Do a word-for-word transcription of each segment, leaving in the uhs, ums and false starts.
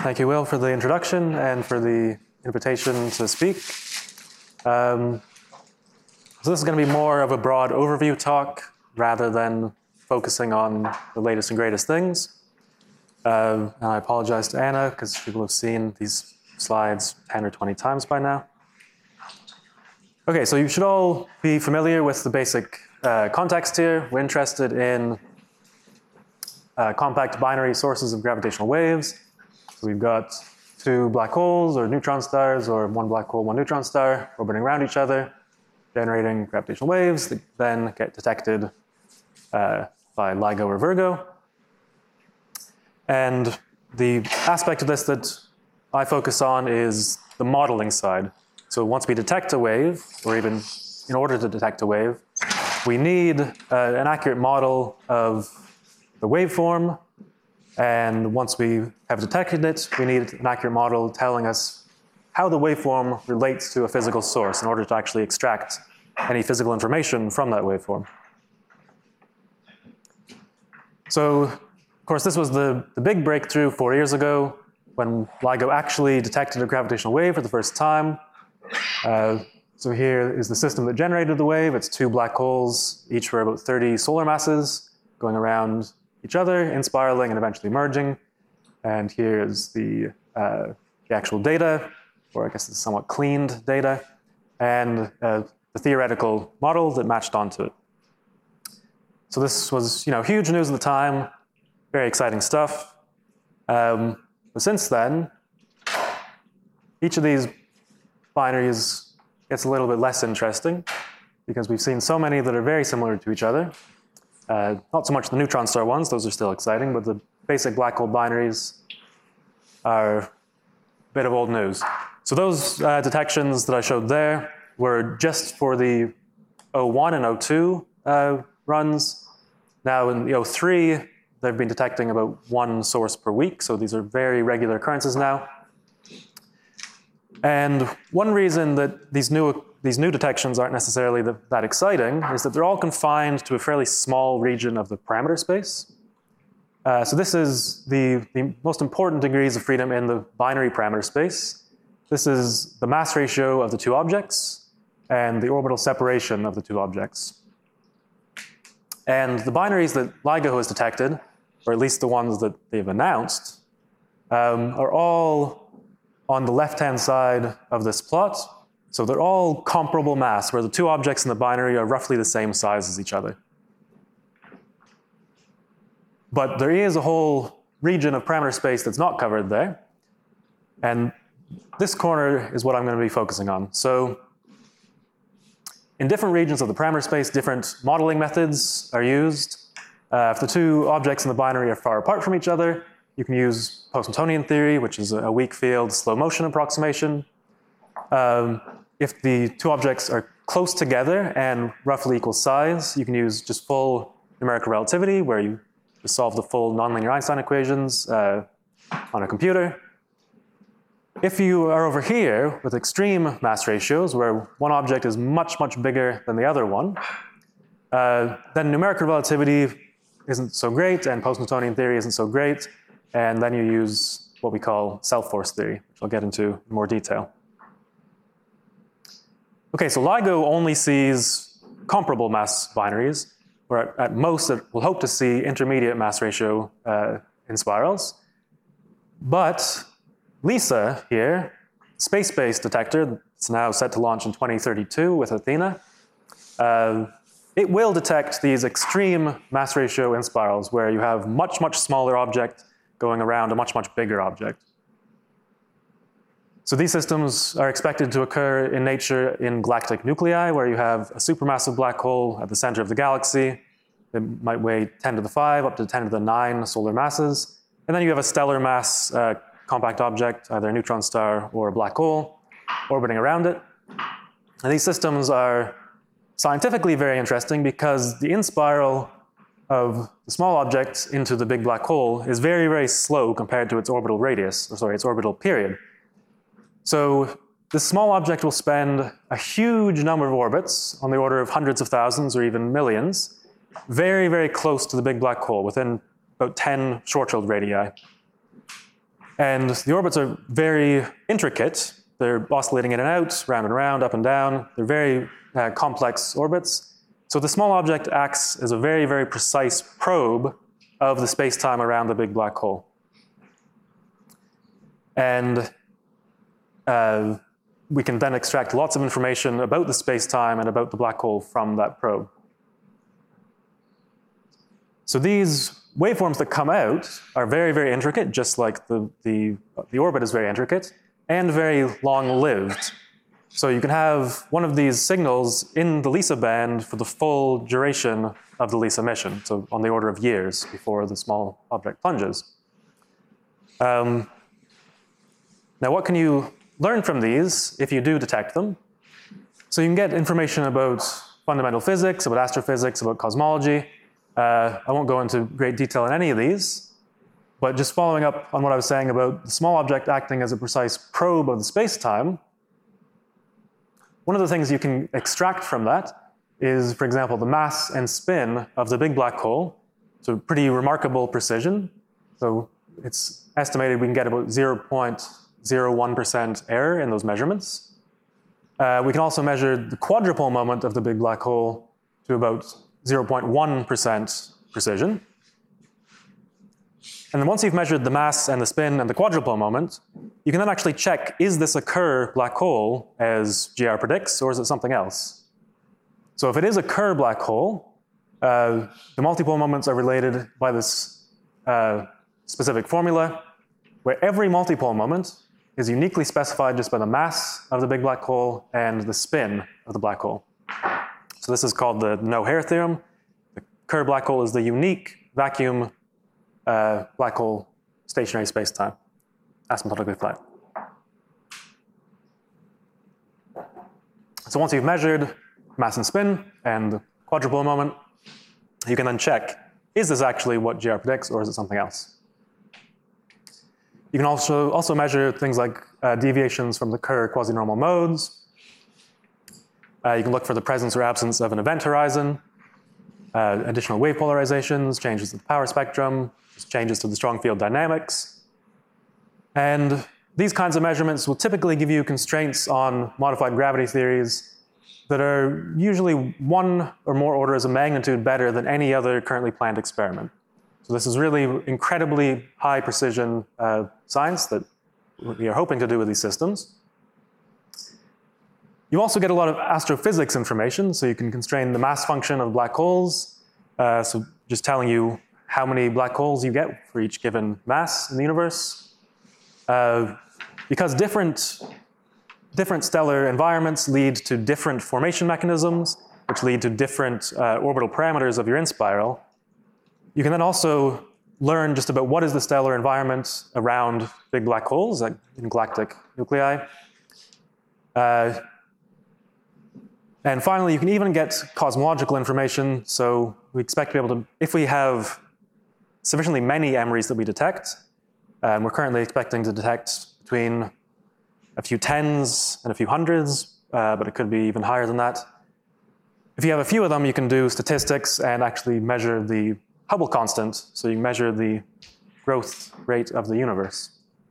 Thank you, Will, for the introduction and for the invitation to speak. Um, so this is going to be more of a broad overview talk rather than focusing on the latest and greatest things. Uh, and I apologize to Anna because she will have seen these slides ten or twenty times by now. Okay, so you should all be familiar with the basic uh, context here. We're interested in uh, compact binary sources of gravitational waves. So we've got two black holes or neutron stars, or one black hole, one neutron star orbiting around each other, generating gravitational waves that then get detected uh, by LIGO or Virgo. And the aspect of this that I focus on is the modeling side. So once we detect a wave, or even in order to detect a wave, we need uh, an accurate model of the waveform. And once we have detected it, we need an accurate model telling us how the waveform relates to a physical source in order to actually extract any physical information from that waveform. So, of course, this was the, the big breakthrough four years ago when LIGO actually detected a gravitational wave for the first time. Uh, so here is the system that generated the wave. It's two black holes, each for about thirty solar masses, going around each other, inspiraling and eventually merging. And here is the, uh, the actual data, or I guess it's somewhat cleaned data, and uh, the theoretical model that matched onto it. So this was, you know, huge news at the time, very exciting stuff. Um, but since then, each of these binaries gets a little bit less interesting because we've seen so many that are very similar to each other. Uh, not so much the neutron star ones, those are still exciting, but the basic black hole binaries are a bit of old news. So those uh, detections that I showed there were just for the O one and O two uh, runs. Now in the O three, they've been detecting about one source per week, so these are very regular occurrences now. And one reason that these new, these new detections aren't necessarily the, that exciting is that they're all confined to a fairly small region of the parameter space. Uh, so this is the, the most important degrees of freedom in the binary parameter space. This is the mass ratio of the two objects and the orbital separation of the two objects. And the binaries that LIGO has detected, or at least the ones that they've announced, um, are all on the left-hand side of this plot. So they're all comparable mass, where the two objects in the binary are roughly the same size as each other. But there is a whole region of parameter space that's not covered there. And this corner is what I'm going to be focusing on. So in different regions of the parameter space, different modeling methods are used. Uh, if the two objects in the binary are far apart from each other, you can use Post-Newtonian theory, which is a weak field slow motion approximation. Um, if the two objects are close together and roughly equal size, you can use just full numerical relativity, where you just solve the full nonlinear Einstein equations uh, on a computer. If you are over here with extreme mass ratios, where one object is much, much bigger than the other one, uh, then numerical relativity isn't so great, and Post-Newtonian theory isn't so great. And then you use what we call self-force theory, which I'll get into in more detail. Okay, so LIGO only sees comparable mass binaries, or at, at most it will hope to see intermediate mass ratio uh, in spirals. But LISA here, space-based detector, it's now set to launch in twenty thirty-two with Athena, uh, it will detect these extreme mass ratio in spirals where you have much, much smaller object going around a much, much bigger object. So these systems are expected to occur in nature in galactic nuclei, where you have a supermassive black hole at the center of the galaxy that might weigh ten to the five up to ten to the nine solar masses. And then you have a stellar mass uh, compact object, either a neutron star or a black hole, orbiting around it. And these systems are scientifically very interesting because the in-spiral of the small object into the big black hole is very, very slow compared to its orbital radius, or sorry, its orbital period. So this small object will spend a huge number of orbits, on the order of hundreds of thousands or even millions, very, very close to the big black hole, within about ten Schwarzschild radii. And the orbits are very intricate. They're oscillating in and out, round and round, up and down. They're very uh, complex orbits. So the small object acts as a very, very precise probe of the space-time around the big black hole. And uh, we can then extract lots of information about the space-time and about the black hole from that probe. So these waveforms that come out are very, very intricate, just like the, the, the orbit is very intricate, and very long-lived. So you can have one of these signals in the LISA band for the full duration of the LISA mission, so on the order of years before the small object plunges. Um, now, what can you learn from these if you do detect them? So you can get information about fundamental physics, about astrophysics, about cosmology. Uh, I won't go into great detail in any of these, but just following up on what I was saying about the small object acting as a precise probe of the space-time, one of the things you can extract from that is, for example, the mass and spin of the big black hole. So pretty remarkable precision. So it's estimated we can get about zero point zero one percent error in those measurements. Uh, we can also measure the quadrupole moment of the big black hole to about zero point one percent precision. And then once you've measured the mass and the spin and the quadrupole moment, you can then actually check, is this a Kerr black hole as G R predicts, or is it something else? So if it is a Kerr black hole, uh, the multipole moments are related by this uh, specific formula, where every multipole moment is uniquely specified just by the mass of the big black hole and the spin of the black hole. So this is called the No-Hair theorem. The Kerr black hole is the unique vacuum uh, black hole stationary space-time, asymptotically flat. So once you've measured mass and spin and the quadrupole moment, you can then check, is this actually what G R predicts, or is it something else? You can also, also measure things like uh, deviations from the Kerr quasi-normal modes. Uh, you can look for the presence or absence of an event horizon, uh, additional wave polarizations, changes to the power spectrum, changes to the strong field dynamics. And these kinds of measurements will typically give you constraints on modified gravity theories that are usually one or more orders of magnitude better than any other currently planned experiment. So this is really incredibly high precision uh, science that we are hoping to do with these systems. You also get a lot of astrophysics information, so you can constrain the mass function of black holes, uh, so just telling you how many black holes you get for each given mass in the universe. Uh, because different, different stellar environments lead to different formation mechanisms, which lead to different uh, orbital parameters of your inspiral, you can then also learn just about what is the stellar environment around big black holes, like in galactic nuclei. Uh, and finally, you can even get cosmological information. So we expect to be able to, if we have sufficiently many M R Is that we detect, and we're currently expecting to detect between a few tens and a few hundreds, uh, but it could be even higher than that. If you have a few of them, you can do statistics and actually measure the Hubble constant, so you measure the growth rate of the universe.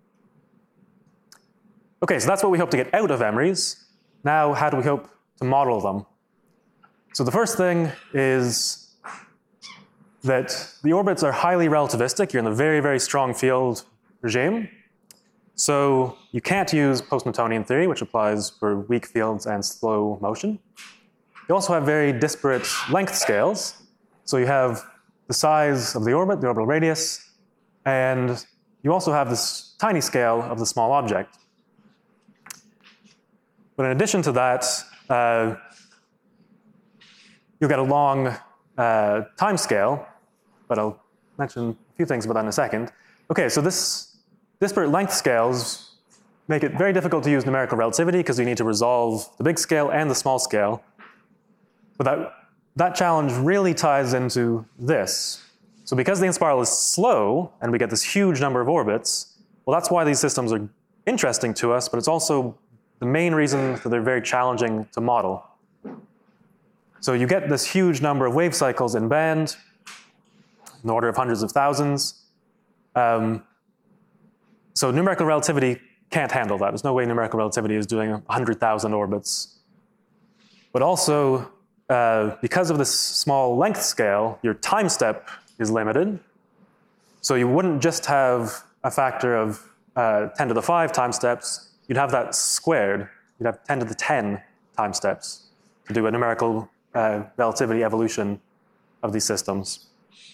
Okay, so that's what we hope to get out of M R Is. Now, how do we hope to model them? So the first thing is that the orbits are highly relativistic. You're in a very, very strong field regime. So you can't use post-Newtonian theory, which applies for weak fields and slow motion. You also have very disparate length scales. So you have the size of the orbit, the orbital radius, and you also have this tiny scale of the small object. But in addition to that, uh, you'll get a long uh, time scale, but I'll mention a few things about that in a second. Okay, so this disparate length scales make it very difficult to use numerical relativity because you need to resolve the big scale and the small scale. But that That challenge really ties into this. So because the inspiral is slow, and we get this huge number of orbits, well, that's why these systems are interesting to us, but it's also the main reason that they're very challenging to model. So you get this huge number of wave cycles in band, in the order of hundreds of thousands. Um, So numerical relativity can't handle that. There's no way numerical relativity is doing one hundred thousand orbits. But also, uh, because of this small length scale, your time step is limited. So you wouldn't just have a factor of uh, ten to the five time steps, you'd have that squared. You'd have ten to the ten time steps to do a numerical uh, relativity evolution of these systems.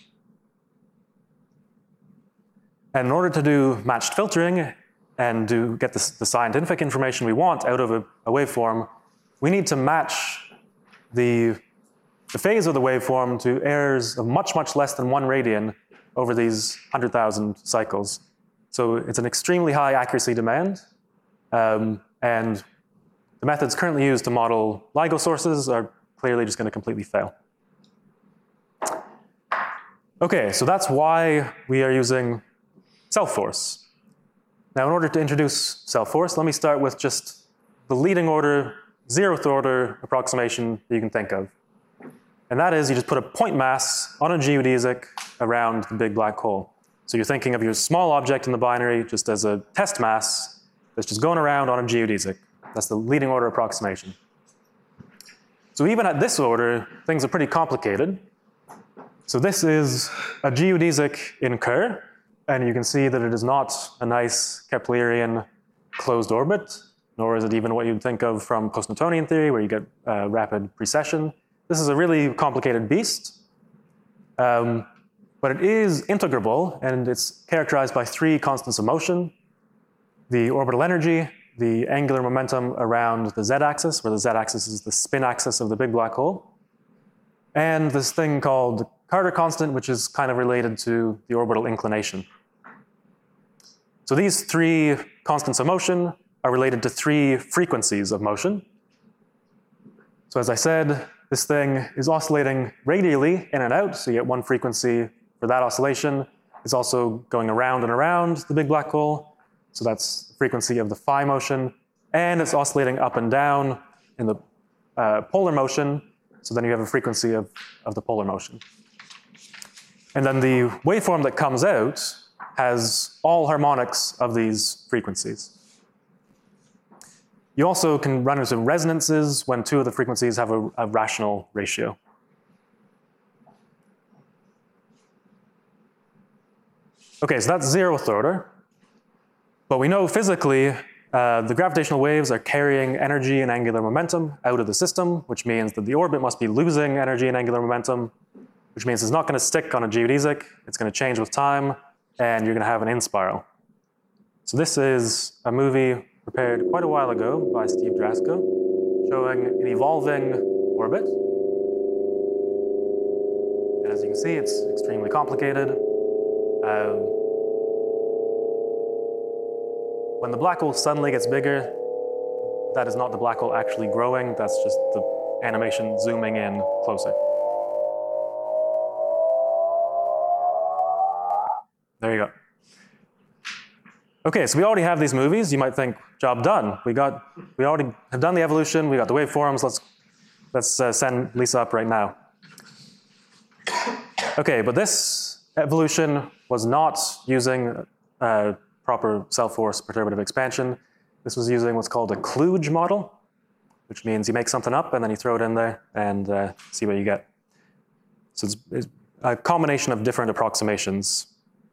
And in order to do matched filtering and to get the, the scientific information we want out of a, a waveform, we need to match the, the phase of the waveform to errors of much, much less than one radian over these one hundred thousand cycles. So it's an extremely high accuracy demand. Um, and the methods currently used to model LIGO sources are clearly just going to completely fail. Okay, so that's why we are using self-force. Now, in order to introduce self-force, let me start with just the leading order, zeroth order approximation that you can think of. And that is you just put a point mass on a geodesic around the big black hole. So you're thinking of your small object in the binary just as a test mass that's just going around on a geodesic. That's the leading order approximation. So even at this order, things are pretty complicated. So this is a geodesic in Kerr, and you can see that it is not a nice Keplerian closed orbit, nor is it even what you'd think of from post-Newtonian theory, where you get uh, rapid precession. This is a really complicated beast, um, but it is integrable, and it's characterized by three constants of motion: the orbital energy, the angular momentum around the z-axis, where the z-axis is the spin axis of the big black hole, and this thing called Carter constant, which is kind of related to the orbital inclination. So these three constants of motion are related to three frequencies of motion. So as I said, this thing is oscillating radially in and out, so you get one frequency for that oscillation. It's also going around and around the big black hole, so that's the frequency of the phi motion, and it's oscillating up and down in the uh, polar motion, so then you have a frequency of, of the polar motion. And then the waveform that comes out has all harmonics of these frequencies. You also can run into resonances when two of the frequencies have a, a rational ratio. Okay, so that's zeroth order. But we know physically uh, the gravitational waves are carrying energy and angular momentum out of the system, which means that the orbit must be losing energy and angular momentum, which means it's not going to stick on a geodesic. It's going to change with time, and you're going to have an in-spiral. So this is a movie prepared quite a while ago by Steve Drasko, showing an evolving orbit. And as you can see, it's extremely complicated. Um, when the black hole suddenly gets bigger, that is not the black hole actually growing. That's just the animation zooming in closer. There you go. Okay, so we already have these movies. You might think, job done. We got, we already have done the evolution. We got the waveforms. Let's, let's uh, send Lisa up right now. Okay, but this evolution was not using uh, proper self-force perturbative expansion. This was using what's called a kludge model, which means you make something up and then you throw it in there and uh, see what you get. So it's, it's a combination of different approximations.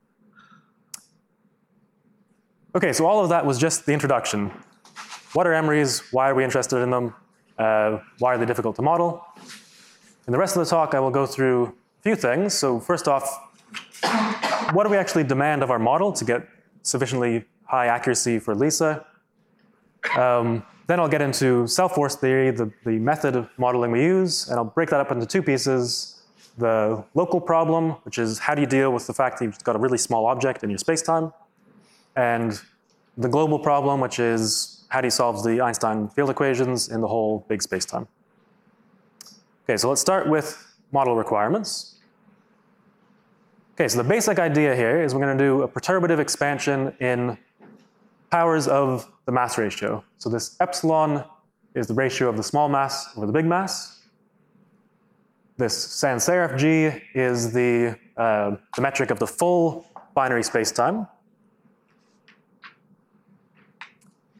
Okay, so all of that was just the introduction. What are M R Is? Why are we interested in them? Uh, why are they difficult to model? In the rest of the talk, I will go through a few things. So first off, what do we actually demand of our model to get sufficiently high accuracy for Lisa? Um, then I'll get into self-force theory, the, the method of modeling we use, and I'll break that up into two pieces. The local problem, which is how do you deal with the fact that you've got a really small object in your space-time, and the global problem, which is how do you solve the Einstein field equations in the whole big space-time. Okay, so let's start with model requirements. Okay, so the basic idea here is we're going to do a perturbative expansion in powers of the mass ratio. So this epsilon is the ratio of the small mass over the big mass. This sans serif g is the, uh, the metric of the full binary space-time.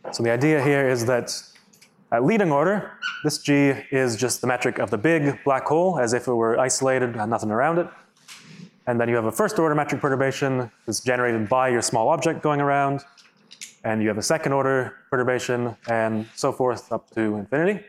So the idea here is that at leading order, this G is just the metric of the big black hole, as if it were isolated, had nothing around it. And then you have a first order metric perturbation that's generated by your small object going around. And you have a second order perturbation, and so forth up to infinity.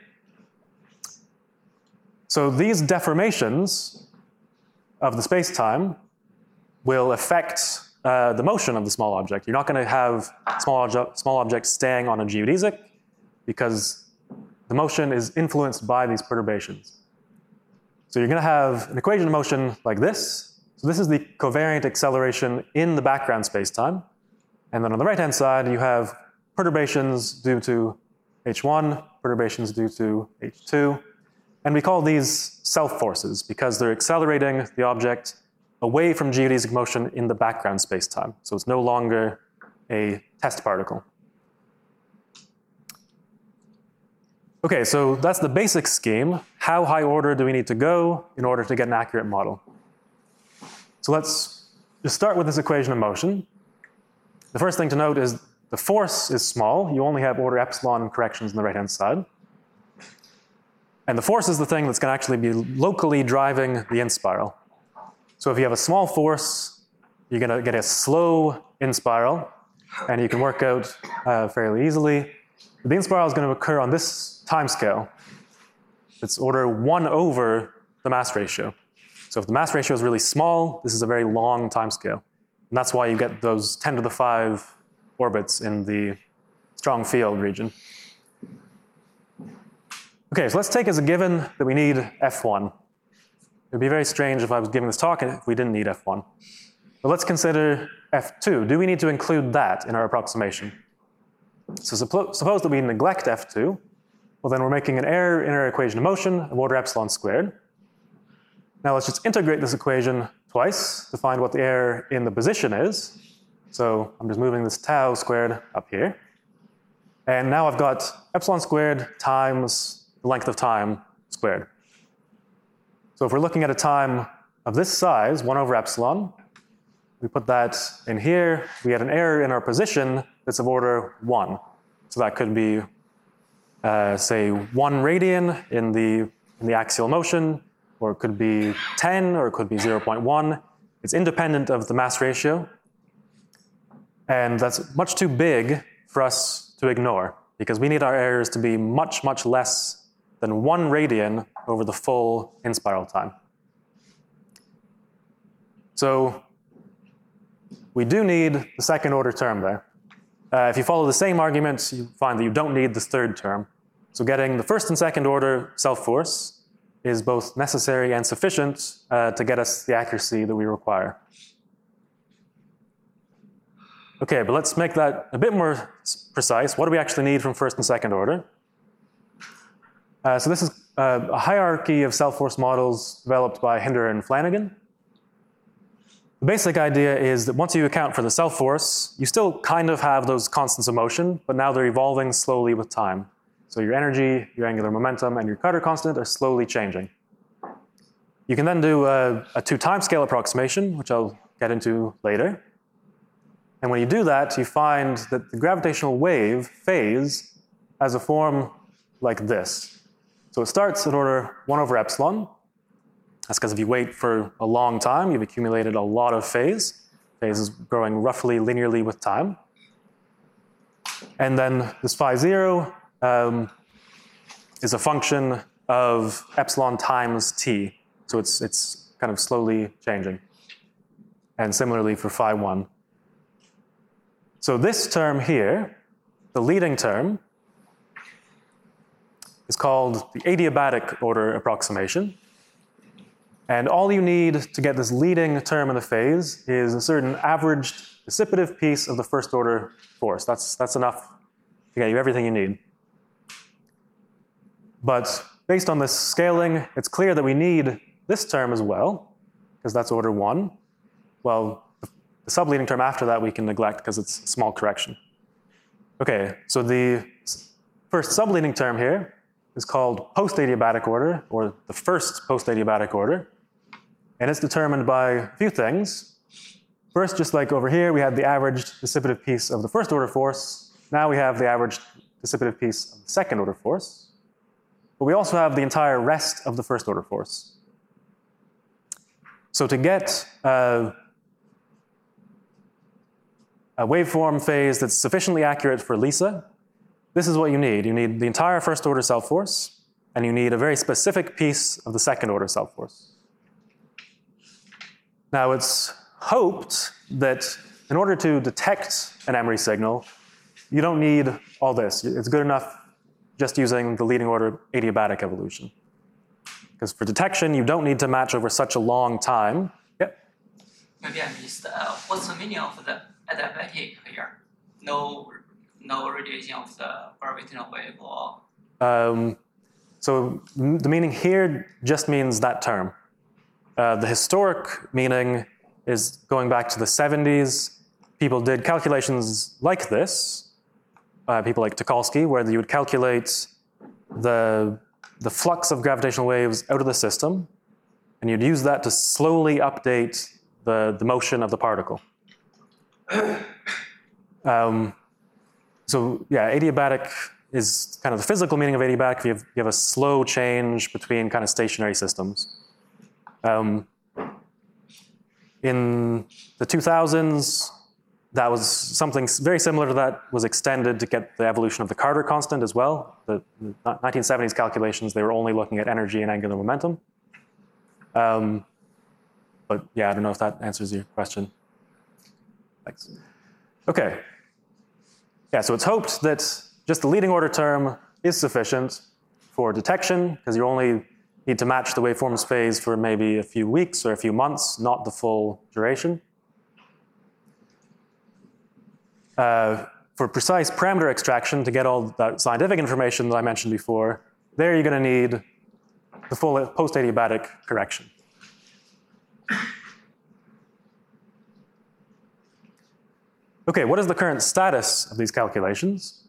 So these deformations of the space-time will affect uh, the motion of the small object. You're not going to have small, obje small objects staying on a geodesic, because the motion is influenced by these perturbations. So you're going to have an equation of motion like this. So this is the covariant acceleration in the background space-time. And then on the right-hand side, you have perturbations due to H one, perturbations due to H two. And we call these self-forces because they're accelerating the object away from geodesic motion in the background space-time. So it's no longer a test particle. Okay, so that's the basic scheme. How high order do we need to go in order to get an accurate model? So let's just start with this equation of motion. The first thing to note is the force is small. You only have order epsilon corrections on the right-hand side. And the force is the thing that's going to actually be locally driving the in-spiral. So if you have a small force, you're going to get a slow in-spiral, and you can work out uh, fairly easily. The in-spiral is going to occur on this time scale. It's order one over the mass ratio. So if the mass ratio is really small, this is a very long time scale. And that's why you get those ten to the five orbits in the strong field region. Okay, so let's take as a given that we need F one. It would be very strange if I was giving this talk and if we didn't need F one. But let's consider F two. Do we need to include that in our approximation? So suppo suppose that we neglect F two. Well, then we're making an error in our equation of motion of order epsilon squared. Now let's just integrate this equation twice to find what the error in the position is. So I'm just moving this tau squared up here. And now I've got epsilon squared times the length of time squared. So if we're looking at a time of this size, one over epsilon, we put that in here, we had an error in our position that's of order one. So that could be, uh, say, one radian in the, in the axial motion, or it could be ten, or it could be zero point one. It's independent of the mass ratio. And that's much too big for us to ignore, because we need our errors to be much, much less than one radian over the full in-spiral time. So we do need the second order term there. Uh, if you follow the same argument, you find that you don't need this third term. So getting the first and second order self-force is both necessary and sufficient uh, to get us the accuracy that we require. Okay, but let's make that a bit more precise. What do we actually need from first and second order? Uh, so this is uh, a hierarchy of self-force models developed by Hinder and Flanagan. The basic idea is that once you account for the self-force, you still kind of have those constants of motion, but now they're evolving slowly with time. So your energy, your angular momentum, and your Carter constant are slowly changing. You can then do a, a two timescale approximation, which I'll get into later. And when you do that, you find that the gravitational wave phase has a form like this. So it starts at order one over epsilon. That's because if you wait for a long time, you've accumulated a lot of phase. Phase is growing roughly linearly with time. And then this phi zero um, is a function of epsilon times t. So it's, it's kind of slowly changing. And similarly for phi one. So this term here, the leading term, is called the adiabatic order approximation. And all you need to get this leading term in the phase is a certain averaged dissipative piece of the first order force. That's, that's enough to get you everything you need. But based on this scaling, it's clear that we need this term as well, because that's order one. Well, the subleading term after that we can neglect because it's a small correction. Okay, so the first subleading term here is called post-adiabatic order, or the first post-adiabatic order. And it's determined by a few things. First, just like over here, we had the averaged dissipative piece of the first order force. Now we have the averaged dissipative piece of the second order force, but we also have the entire rest of the first order force. So to get uh, a waveform phase that's sufficiently accurate for LISA, this is what you need. You need the entire first order self-force, and you need a very specific piece of the second order self-force. Now it's hoped that in order to detect an Emery signal, you don't need all this. It's good enough just using the leading order adiabatic evolution. Because for detection, you don't need to match over such a long time. Yep. Maybe I missed. Uh, what's the meaning of the adiabatic here? No, no radiation of the gravitational wave or? Um, so the meaning here just means that term. Uh, the historic meaning is going back to the seventies. People did calculations like this, uh, people like Tucholsky, where you would calculate the, the flux of gravitational waves out of the system, and you'd use that to slowly update the, the motion of the particle. Um, so yeah, adiabatic is kind of the physical meaning of adiabatic. You have, you have a slow change between kind of stationary systems. Um, in the two thousands, that was something very similar to that was extended to get the evolution of the Carter constant as well. The nineteen seventies calculations, they were only looking at energy and angular momentum. Um, but yeah, I don't know if that answers your question. Thanks. Okay. Yeah, so it's hoped that just the leading order term is sufficient for detection, because you only need to match the waveform's phase for maybe a few weeks or a few months, not the full duration. Uh, for precise parameter extraction, to get all that scientific information that I mentioned before, there you're going to need the full post-adiabatic correction. Okay, what is the current status of these calculations?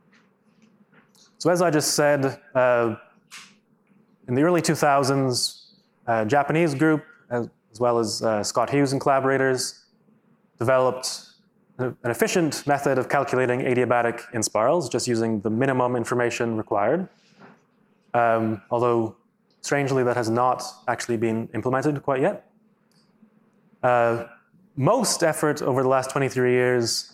So as I just said, uh, in the early two thousands, a Japanese group, as, as well as uh, Scott Hughes and collaborators, developed an efficient method of calculating adiabatic inspirals, just using the minimum information required. Um, although, strangely, that has not actually been implemented quite yet. Uh, most effort over the last twenty-three years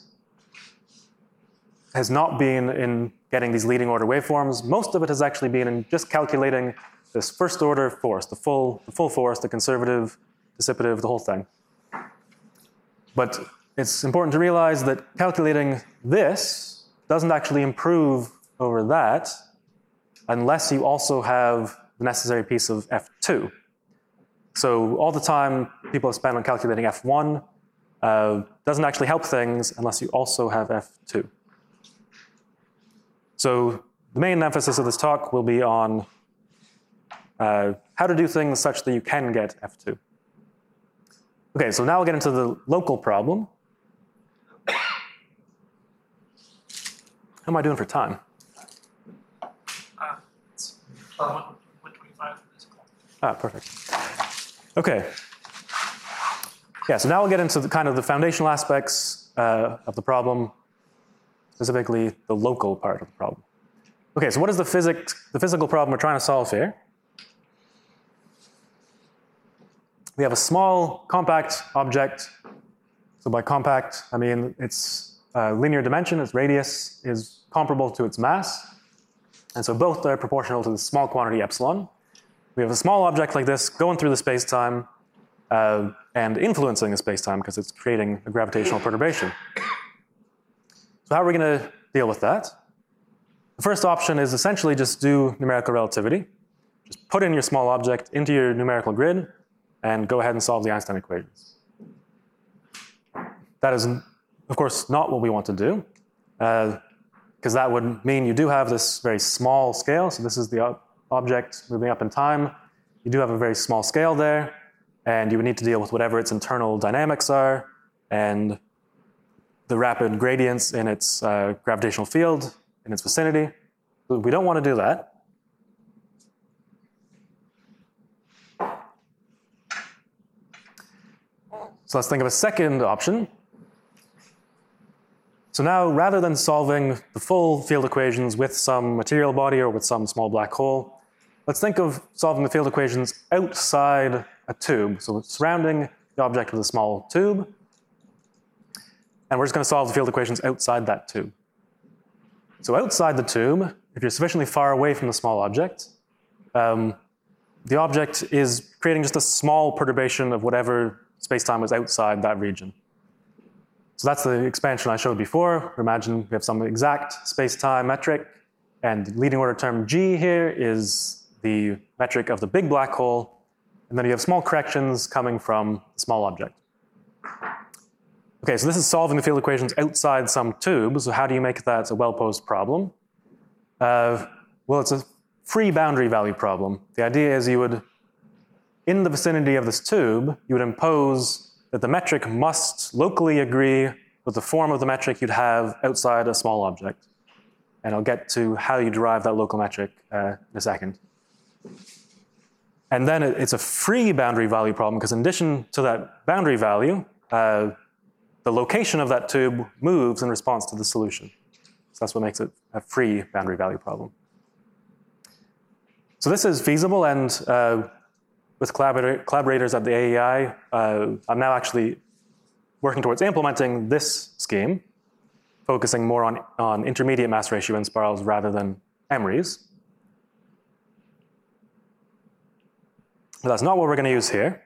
has not been in getting these leading order waveforms. Most of it has actually been in just calculating this first order force, the full, the full force, the conservative, dissipative, the whole thing. But it's important to realize that calculating this doesn't actually improve over that unless you also have the necessary piece of F two. So all the time people have spent on calculating F one uh, doesn't actually help things unless you also have F two. So the main emphasis of this talk will be on uh, how to do things such that you can get F two. Okay, so now we'll get into the local problem. How am I doing for time? Uh, it's uh, one twenty-five. Ah, perfect. Okay. Yeah, so now we'll get into the kind of the foundational aspects uh, of the problem, specifically the local part of the problem. Okay, so what is the physics, the physical problem we're trying to solve here? We have a small, compact object. So by compact, I mean its uh, linear dimension, its radius, is comparable to its mass. And so both are proportional to the small quantity epsilon. We have a small object like this going through the space-time uh, and influencing the space-time because it's creating a gravitational perturbation. So how are we going to deal with that? The first option is essentially just do numerical relativity. Just put in your small object into your numerical grid and go ahead and solve the Einstein equations. That is, of course, not what we want to do, because uh, that would mean you do have this very small scale. So this is the ob object moving up in time. You do have a very small scale there, and you would need to deal with whatever its internal dynamics are and the rapid gradients in its uh, gravitational field in its vicinity. But we don't want to do that. So let's think of a second option. So now, rather than solving the full field equations with some material body or with some small black hole, let's think of solving the field equations outside a tube. So surrounding the object with a small tube. And we're just going to solve the field equations outside that tube. So outside the tube, if you're sufficiently far away from the small object, um, the object is creating just a small perturbation of whatever space-time is outside that region. So that's the expansion I showed before. Imagine we have some exact space-time metric, and the leading order term g here is the metric of the big black hole, and then you have small corrections coming from the small object. Okay, so this is solving the field equations outside some tube, so how do you make that a well-posed problem? Uh, well, it's a free boundary value problem. The idea is you would, in the vicinity of this tube, you would impose that the metric must locally agree with the form of the metric you'd have outside a small object. And I'll get to how you derive that local metric uh, in a second. And then it, it's a free boundary value problem, because in addition to that boundary value, uh, the location of that tube moves in response to the solution. So that's what makes it a free boundary value problem. So this is feasible, and uh, with collaborator, collaborators at the A E I, uh, I'm now actually working towards implementing this scheme, focusing more on, on intermediate mass ratio inspirals rather than M R Is. But that's not what we're going to use here.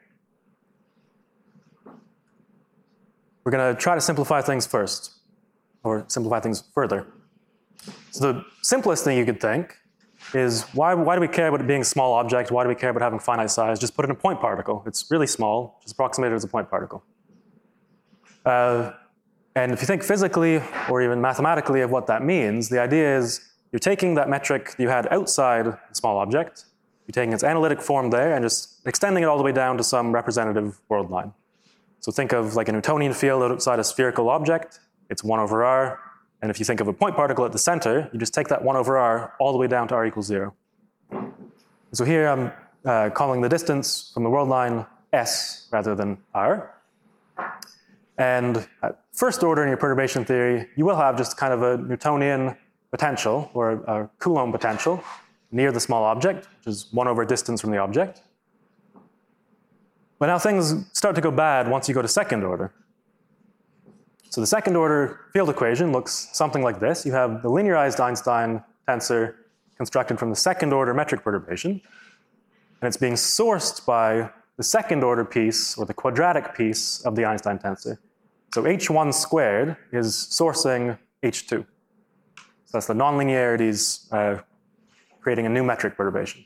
We're going to try to simplify things first, or simplify things further. So the simplest thing you could think is, why, why do we care about it being a small object? Why do we care about having finite size? Just put it in a point particle. It's really small, just approximate it as a point particle. Uh, and if you think physically or even mathematically of what that means, the idea is you're taking that metric you had outside the small object, you're taking its analytic form there and just extending it all the way down to some representative world line. So think of like a Newtonian field outside a spherical object. It's one over r. And if you think of a point particle at the center, you just take that one over r all the way down to r equals zero. So here I'm uh, calling the distance from the world line s rather than r. And at first order in your perturbation theory, you will have just kind of a Newtonian potential, or a Coulomb potential, near the small object, which is one over distance from the object. But now things start to go bad once you go to second order. So the second order field equation looks something like this. You have the linearized Einstein tensor constructed from the second order metric perturbation, and it's being sourced by the second order piece, or the quadratic piece of the Einstein tensor. So h one squared is sourcing h two. So that's the nonlinearities uh, creating a new metric perturbation.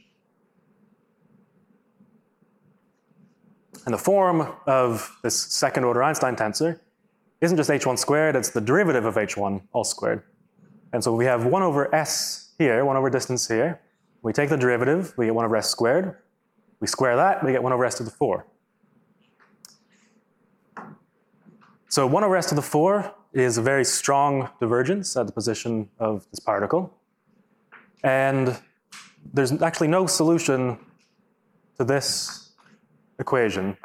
And the form of this second order Einstein tensor isn't just h one squared, it's the derivative of h one all squared. And so we have one over s here, one over distance here. We take the derivative, we get one over s squared. We square that, we get one over s to the four. So one over s to the four is a very strong divergence at the position of this particle. And there's actually no solution to this equation,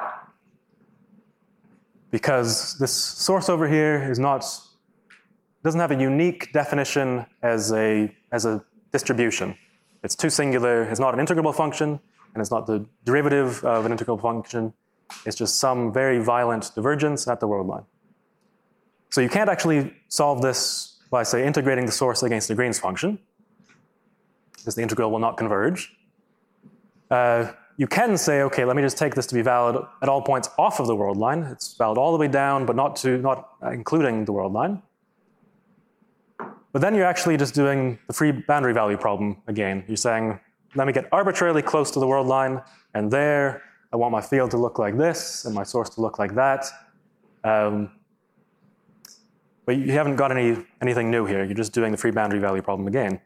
because this source over here is not, doesn't have a unique definition as a, as a distribution. It's too singular, it's not an integrable function, and it's not the derivative of an integrable function. It's just some very violent divergence at the world line. So you can't actually solve this by, say, integrating the source against the Green's function, because the integral will not converge. Uh, you can say, okay, let me just take this to be valid at all points off of the world line. It's valid all the way down, but not to not including the world line. But then you're actually just doing the free boundary value problem again. You're saying, let me get arbitrarily close to the world line, and there I want my field to look like this, and my source to look like that. Um, but you haven't got any anything new here. You're just doing the free boundary value problem again.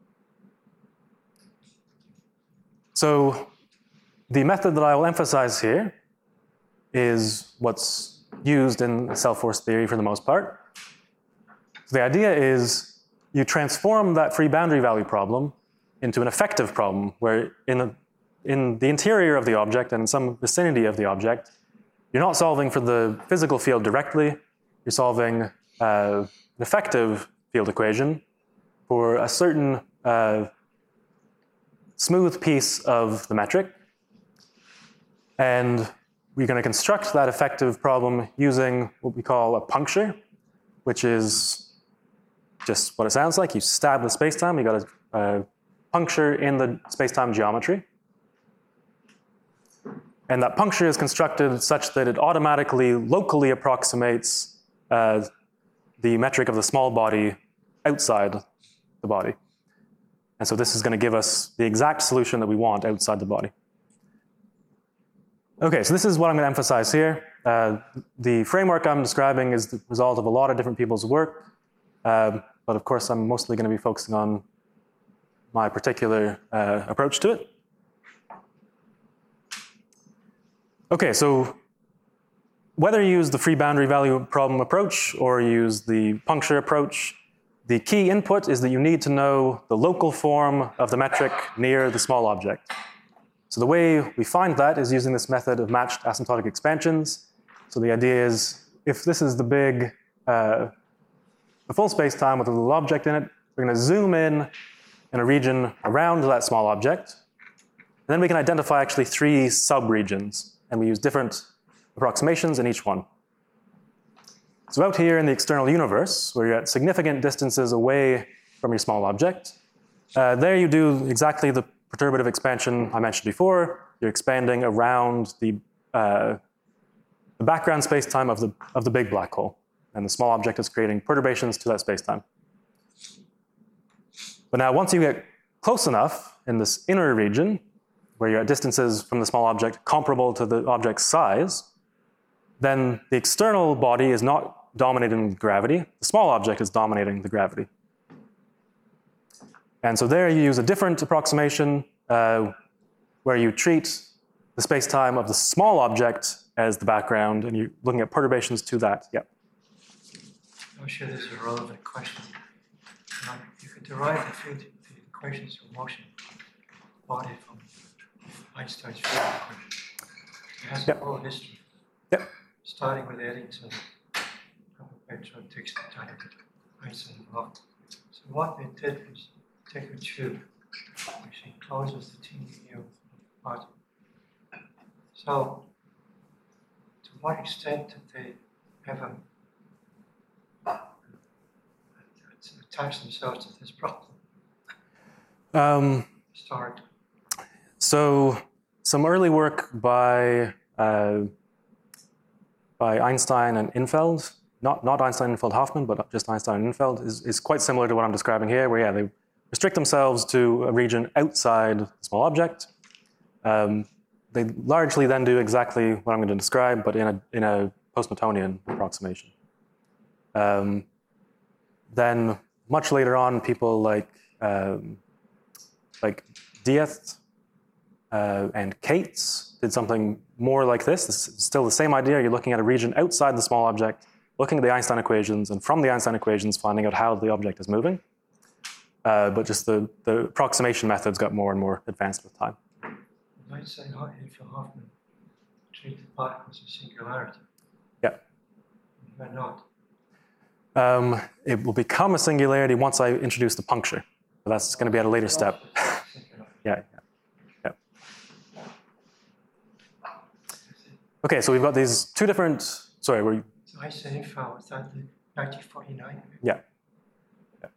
So the method that I will emphasize here is what's used in self-force theory for the most part. So the idea is you transform that free boundary value problem into an effective problem, where in the, in the interior of the object and in some vicinity of the object, you're not solving for the physical field directly, you're solving uh, an effective field equation for a certain uh, smooth piece of the metric. And we're going to construct that effective problem using what we call a puncture, which is just what it sounds like. You stab the spacetime, you got a, a puncture in the spacetime geometry. And that puncture is constructed such that it automatically locally approximates uh, the metric of the small body outside the body. And so this is going to give us the exact solution that we want outside the body. Okay, so this is what I'm going to emphasize here. Uh, the framework I'm describing is the result of a lot of different people's work. Uh, but of course, I'm mostly going to be focusing on my particular uh, approach to it. Okay, so whether you use the free boundary value problem approach or use the puncture approach, the key input is that you need to know the local form of the metric near the small object. So the way we find that is using this method of matched asymptotic expansions. So the idea is, if this is the big, uh, the full space-time with a little object in it, we're going to zoom in in a region around that small object. And then we can identify actually three sub-regions. And we use different approximations in each one. So out here in the external universe, where you're at significant distances away from your small object, uh, there you do exactly the perturbative expansion I mentioned before. You're expanding around the, uh, the background space-time of the, of the big black hole. And the small object is creating perturbations to that space-time. But now once you get close enough in this inner region, where you're at distances from the small object comparable to the object's size, then the external body is not dominating gravity. The small object is dominating the gravity. And so there you use a different approximation uh, where you treat the space-time of the small object as the background, and you're looking at perturbations to that. Yep. I'm sure this is a relevant question. Um, you could derive the field the equations of motion body from Einstein's field equation. It has yep. a whole history. Yep. Starting with Eddington, takes the time to Einstein involved. So what they did was take a tube which encloses the teeny of the body. So to what extent did they have a, attach themselves to this problem? Um, Start. So some early work by uh, by Einstein and Infeld, not, not Einstein, Infeld, Hoffman, but just Einstein and Infeld, is, is quite similar to what I'm describing here, where yeah, they restrict themselves to a region outside the small object. Um, they largely then do exactly what I'm going to describe, but in a, in a post-Newtonian approximation. Um, then much later on, people like, um, like Dieth uh, and Cates did something more like this. This is still the same idea. You're looking at a region outside the small object, looking at the Einstein equations, and from the Einstein equations, finding out how the object is moving. Uh, but just the, the approximation methods got more and more advanced with time. Einstein and Hoffman treated particles as a singularity. Yeah. Why not? Um, it will become a singularity once I introduce the puncture. But that's going to be at a later step. yeah, yeah, yeah. Okay, so we've got these two different, sorry, were you? So Einstein and Infeld, was that the nineteen forty-nine? Yeah. yeah.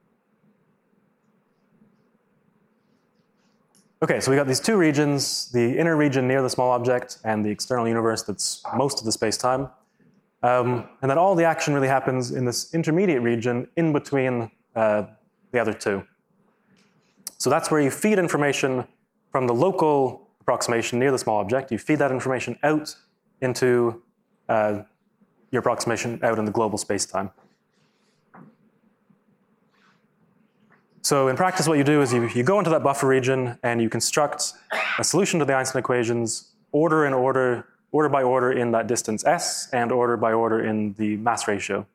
Okay, so we got these two regions, the inner region near the small object and the external universe that's most of the space-time. Um, and then all the action really happens in this intermediate region in between uh, the other two. So that's where you feed information from the local approximation near the small object. You feed that information out into uh, your approximation out in the global space-time. So in practice, what you do is you, you go into that buffer region and you construct a solution to the Einstein equations, order in order, order by order in that distance s, and order by order in the mass ratio.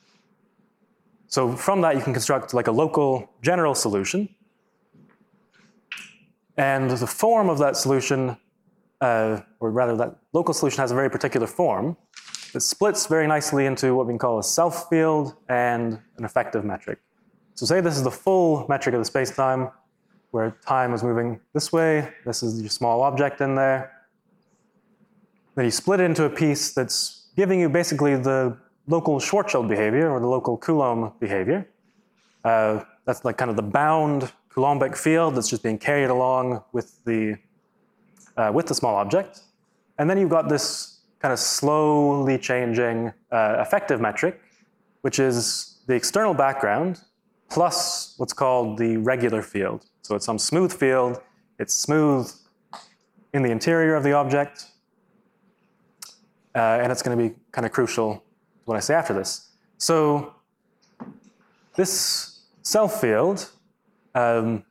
So from that, you can construct like a local general solution. And the form of that solution, uh, or rather that local solution has a very particular form. it splits very nicely into what we can call a self field and an effective metric. So say this is the full metric of the space-time, where time is moving this way. This is your small object in there. Then you split it into a piece that's giving you basically the local Schwarzschild behavior or the local Coulomb behavior. Uh, that's like kind of the bound Coulombic field that's just being carried along with the, uh, with the small object. And then you've got this kind of slowly changing uh, effective metric, which is the external background plus what's called the regular field. So it's some smooth field. It's smooth in the interior of the object. Uh, and it's going to be kind of crucial to what I say after this. So this self field um,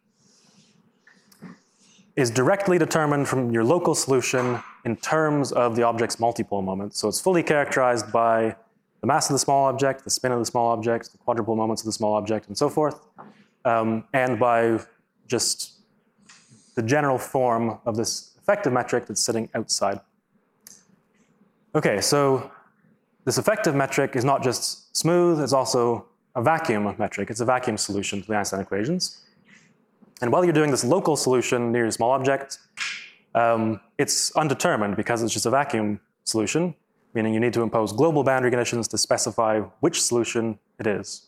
is directly determined from your local solution in terms of the object's multipole moment. So it's fully characterized by the mass of the small object, the spin of the small object, the quadrupole moments of the small object, and so forth, um, and by just the general form of this effective metric that's sitting outside. Okay, so this effective metric is not just smooth, it's also a vacuum metric. It's a vacuum solution to the Einstein equations. And while you're doing this local solution near your small object, um, it's undetermined because it's just a vacuum solution, meaning you need to impose global boundary conditions to specify which solution it is.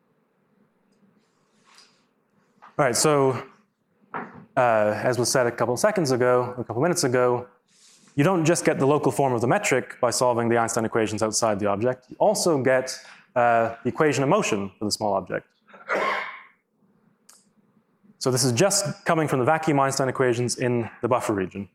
All right, so uh, as was said a couple of seconds ago, a couple of minutes ago, you don't just get the local form of the metric by solving the Einstein equations outside the object. You also get uh, the equation of motion for the small object. So this is just coming from the vacuum Einstein equations in the buffer region.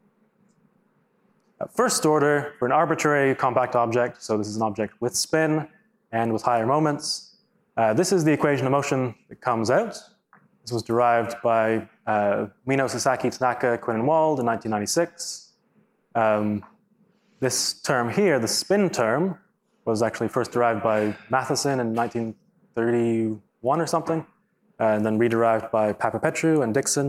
At first order, for an arbitrary compact object, so this is an object with spin and with higher moments, uh, this is the equation of motion that comes out. This was derived by uh, Mino, Sasaki, Tanaka, Quinn, and Wald in nineteen ninety-six. Um, this term here, the spin term, was actually first derived by Matheson in nineteen thirty-one or something, uh, and then rederived by Papapetru and Dixon.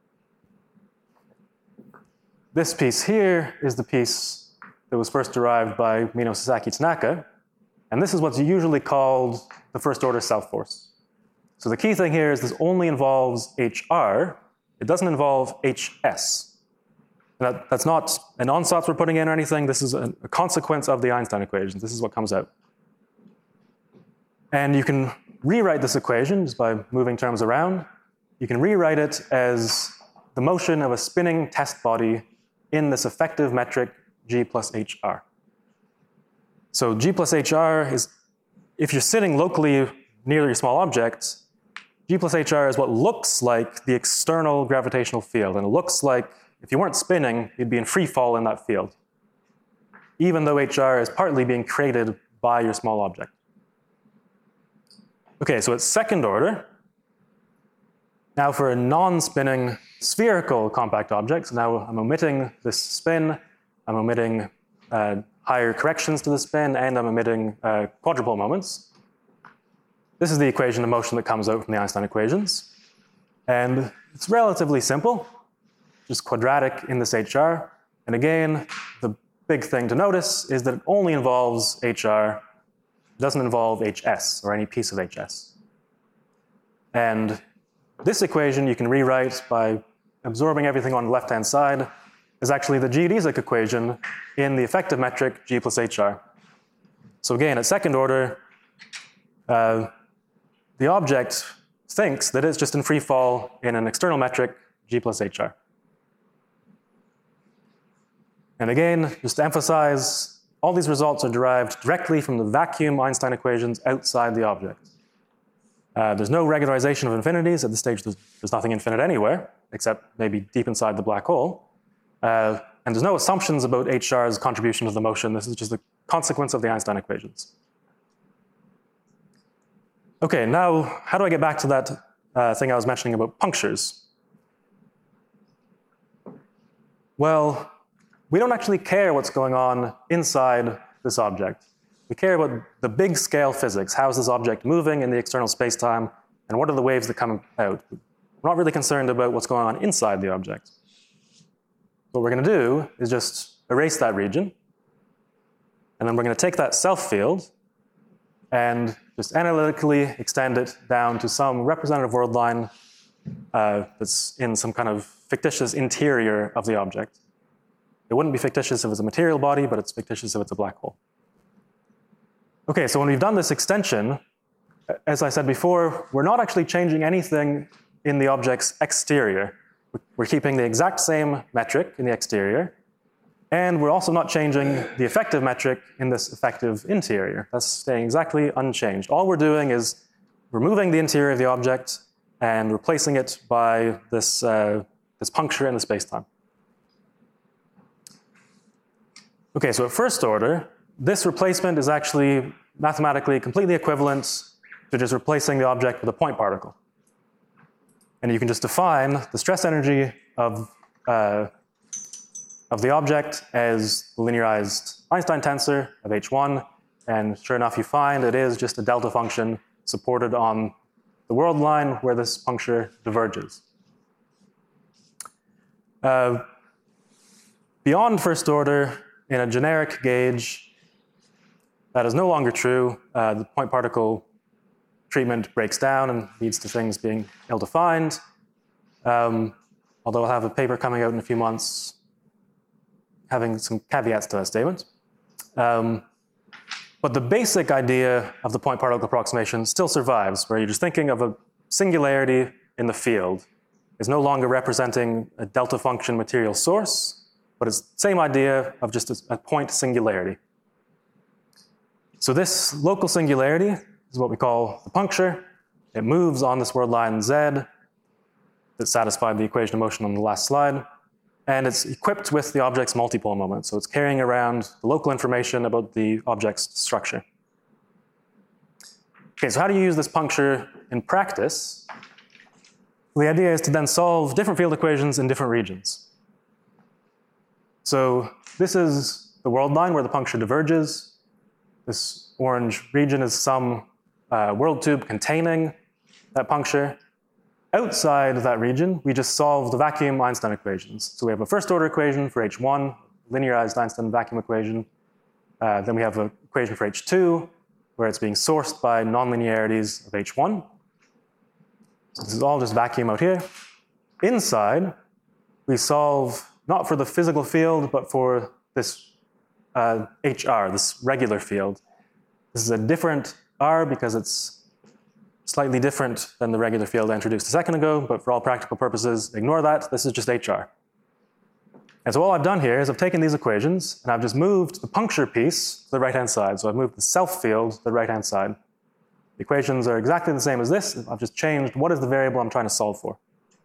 This piece here is the piece that was first derived by Mino, Sasaki, Tanaka, and this is what's usually called the first order self force. So the key thing here is this only involves H R, it doesn't involve H S. That, that's not an ansatz we're putting in or anything. This is a, a consequence of the Einstein equations. This is what comes out. And you can rewrite this equation just by moving terms around. You can rewrite it as the motion of a spinning test body in this effective metric G plus H R. So G plus H R is, if you're sitting locally near your small object, G plus H R is what looks like the external gravitational field. And it looks like if you weren't spinning, you'd be in free fall in that field, even though H R is partly being created by your small object. Okay, so it's second order. Now for a non-spinning spherical compact object, so now I'm omitting this spin, I'm omitting uh, higher corrections to the spin, and I'm omitting uh, quadrupole moments. This is the equation of motion that comes out from the Einstein equations. And it's relatively simple. Just quadratic in this H R. And again, the big thing to notice is that it only involves H R. It doesn't involve H S or any piece of H S. And this equation you can rewrite by absorbing everything on the left-hand side is actually the geodesic equation in the effective metric G plus H R. So again, at second order, uh, the object thinks that it's just in free fall in an external metric G plus H R. And again, just to emphasize, all these results are derived directly from the vacuum Einstein equations outside the object. Uh, there's no regularization of infinities. At this stage, there's, there's nothing infinite anywhere, except maybe deep inside the black hole. Uh, and there's no assumptions about H R's contribution to the motion. This is just a consequence of the Einstein equations. Okay, now how do I get back to that uh, thing I was mentioning about punctures? Well, we don't actually care what's going on inside this object. We care about the big scale physics. How is this object moving in the external space-time, and what are the waves that come out? We're not really concerned about what's going on inside the object. What we're going to do is just erase that region. And then we're going to take that self field and just analytically extend it down to some representative world line uh, that's in some kind of fictitious interior of the object. It wouldn't be fictitious if it's a material body, but it's fictitious if it's a black hole. Okay, so when we've done this extension, as I said before, we're not actually changing anything in the object's exterior. We're keeping the exact same metric in the exterior, and we're also not changing the effective metric in this effective interior. That's staying exactly unchanged. All we're doing is removing the interior of the object and replacing it by this, uh, this puncture in the spacetime. Okay, so at first order, this replacement is actually mathematically completely equivalent to just replacing the object with a point particle. And you can just define the stress energy of, uh, of the object as the linearized Einstein tensor of H one, and sure enough you find it is just a delta function supported on the world line where this puncture diverges. Uh, beyond first order, in a generic gauge, that is no longer true. Uh, the point particle treatment breaks down and leads to things being ill-defined. Um, although I'll have a paper coming out in a few months having some caveats to that statement. Um, but the basic idea of the point particle approximation still survives, where you're just thinking of a singularity in the field. It's no longer representing a delta function material source, but it's the same idea of just a, a point singularity. So this local singularity is what we call the puncture. It moves on this world line Z that satisfied the equation of motion on the last slide. And it's equipped with the object's multipole moment. So it's carrying around the local information about the object's structure. Okay, so how do you use this puncture in practice? Well, the idea is to then solve different field equations in different regions. So this is the world line where the puncture diverges. This orange region is some uh, world tube containing that puncture. Outside of that region, we just solve the vacuum Einstein equations. So we have a first order equation for H one, linearized Einstein vacuum equation. Uh, then we have an equation for H two, where it's being sourced by nonlinearities of H one. So this is all just vacuum out here. Inside, we solve not for the physical field, but for this uh, H R, this regular field. This is a different R because it's slightly different than the regular field I introduced a second ago, but for all practical purposes, ignore that. This is just H R. And so all I've done here is I've taken these equations and I've just moved the puncture piece to the right-hand side. So I've moved the self field to the right-hand side. The equations are exactly the same as this. I've just changed what is the variable I'm trying to solve for.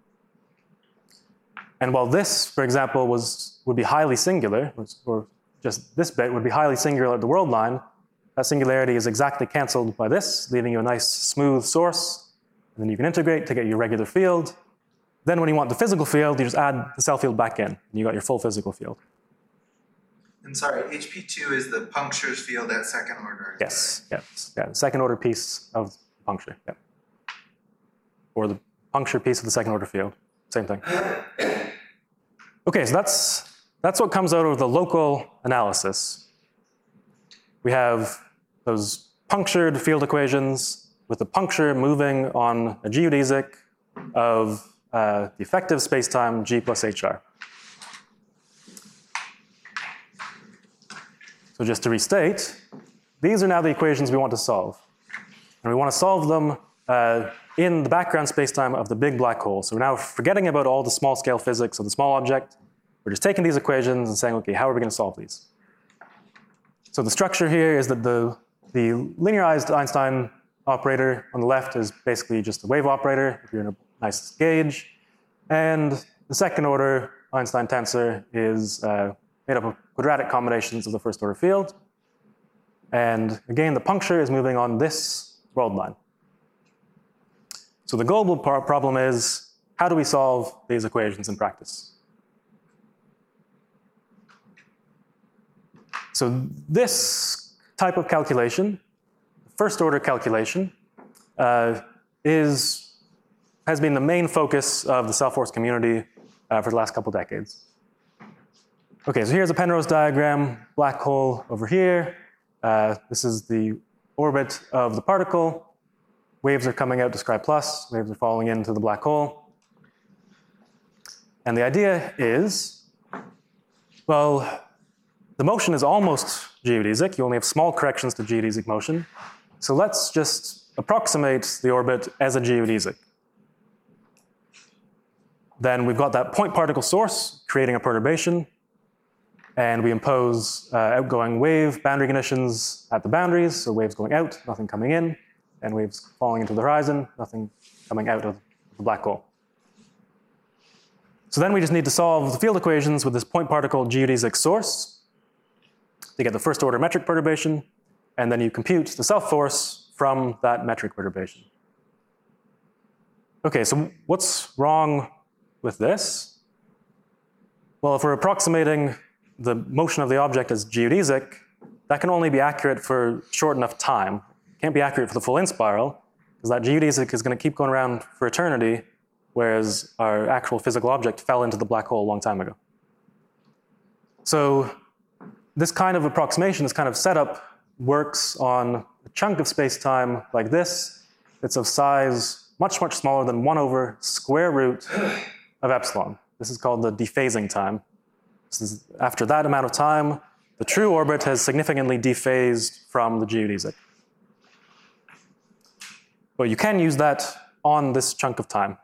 And while this, for example, was, would be highly singular, or just this bit would be highly singular at the world line, that singularity is exactly canceled by this, leaving you a nice smooth source. And then you can integrate to get your regular field. Then when you want the physical field, you just add the self field back in, and you got your full physical field. And sorry, H P two is the punctures field at second order. Yes, yes, yeah, the second order piece of the puncture, yeah. Or the puncture piece of the second order field, same thing. Okay, so that's, that's what comes out of the local analysis. We have those punctured field equations with the puncture moving on a geodesic of uh, the effective spacetime G plus H R. So just to restate, these are now the equations we want to solve. And we want to solve them uh, in the background spacetime of the big black hole. So we're now forgetting about all the small scale physics of the small object. We're just taking these equations and saying, okay, how are we going to solve these? So the structure here is that the, the linearized Einstein operator on the left is basically just a wave operator, if you're in a nice gauge. And the second order Einstein tensor is uh, made up of quadratic combinations of the first order field. And again, the puncture is moving on this world line. So the global problem is, how do we solve these equations in practice? So this type of calculation, first order calculation, uh, is, has been the main focus of the self-force community uh, for the last couple decades. Okay, so here's a Penrose diagram, black hole over here, Uh, this is the orbit of the particle. Waves are coming out to Scri plus, waves are falling into the black hole. And the idea is, well, the motion is almost geodesic. You only have small corrections to geodesic motion. So let's just approximate the orbit as a geodesic. Then we've got that point particle source creating a perturbation, and we impose uh, outgoing wave boundary conditions at the boundaries, so waves going out, nothing coming in, and waves falling into the horizon, nothing coming out of the black hole. So then we just need to solve the field equations with this point particle geodesic source to get the first order metric perturbation, and then you compute the self force from that metric perturbation. Okay, so what's wrong with this? Well, if we're approximating the motion of the object as geodesic, that can only be accurate for short enough time. It can't be accurate for the full inspiral, because that geodesic is going to keep going around for eternity, whereas our actual physical object fell into the black hole a long time ago. So this kind of approximation, this kind of setup, works on a chunk of space-time like this. It's of size much, much smaller than one over square root of epsilon. This is called the dephasing time. This is, after that amount of time, the true orbit has significantly dephased from the geodesic. But you can use that on this chunk of time.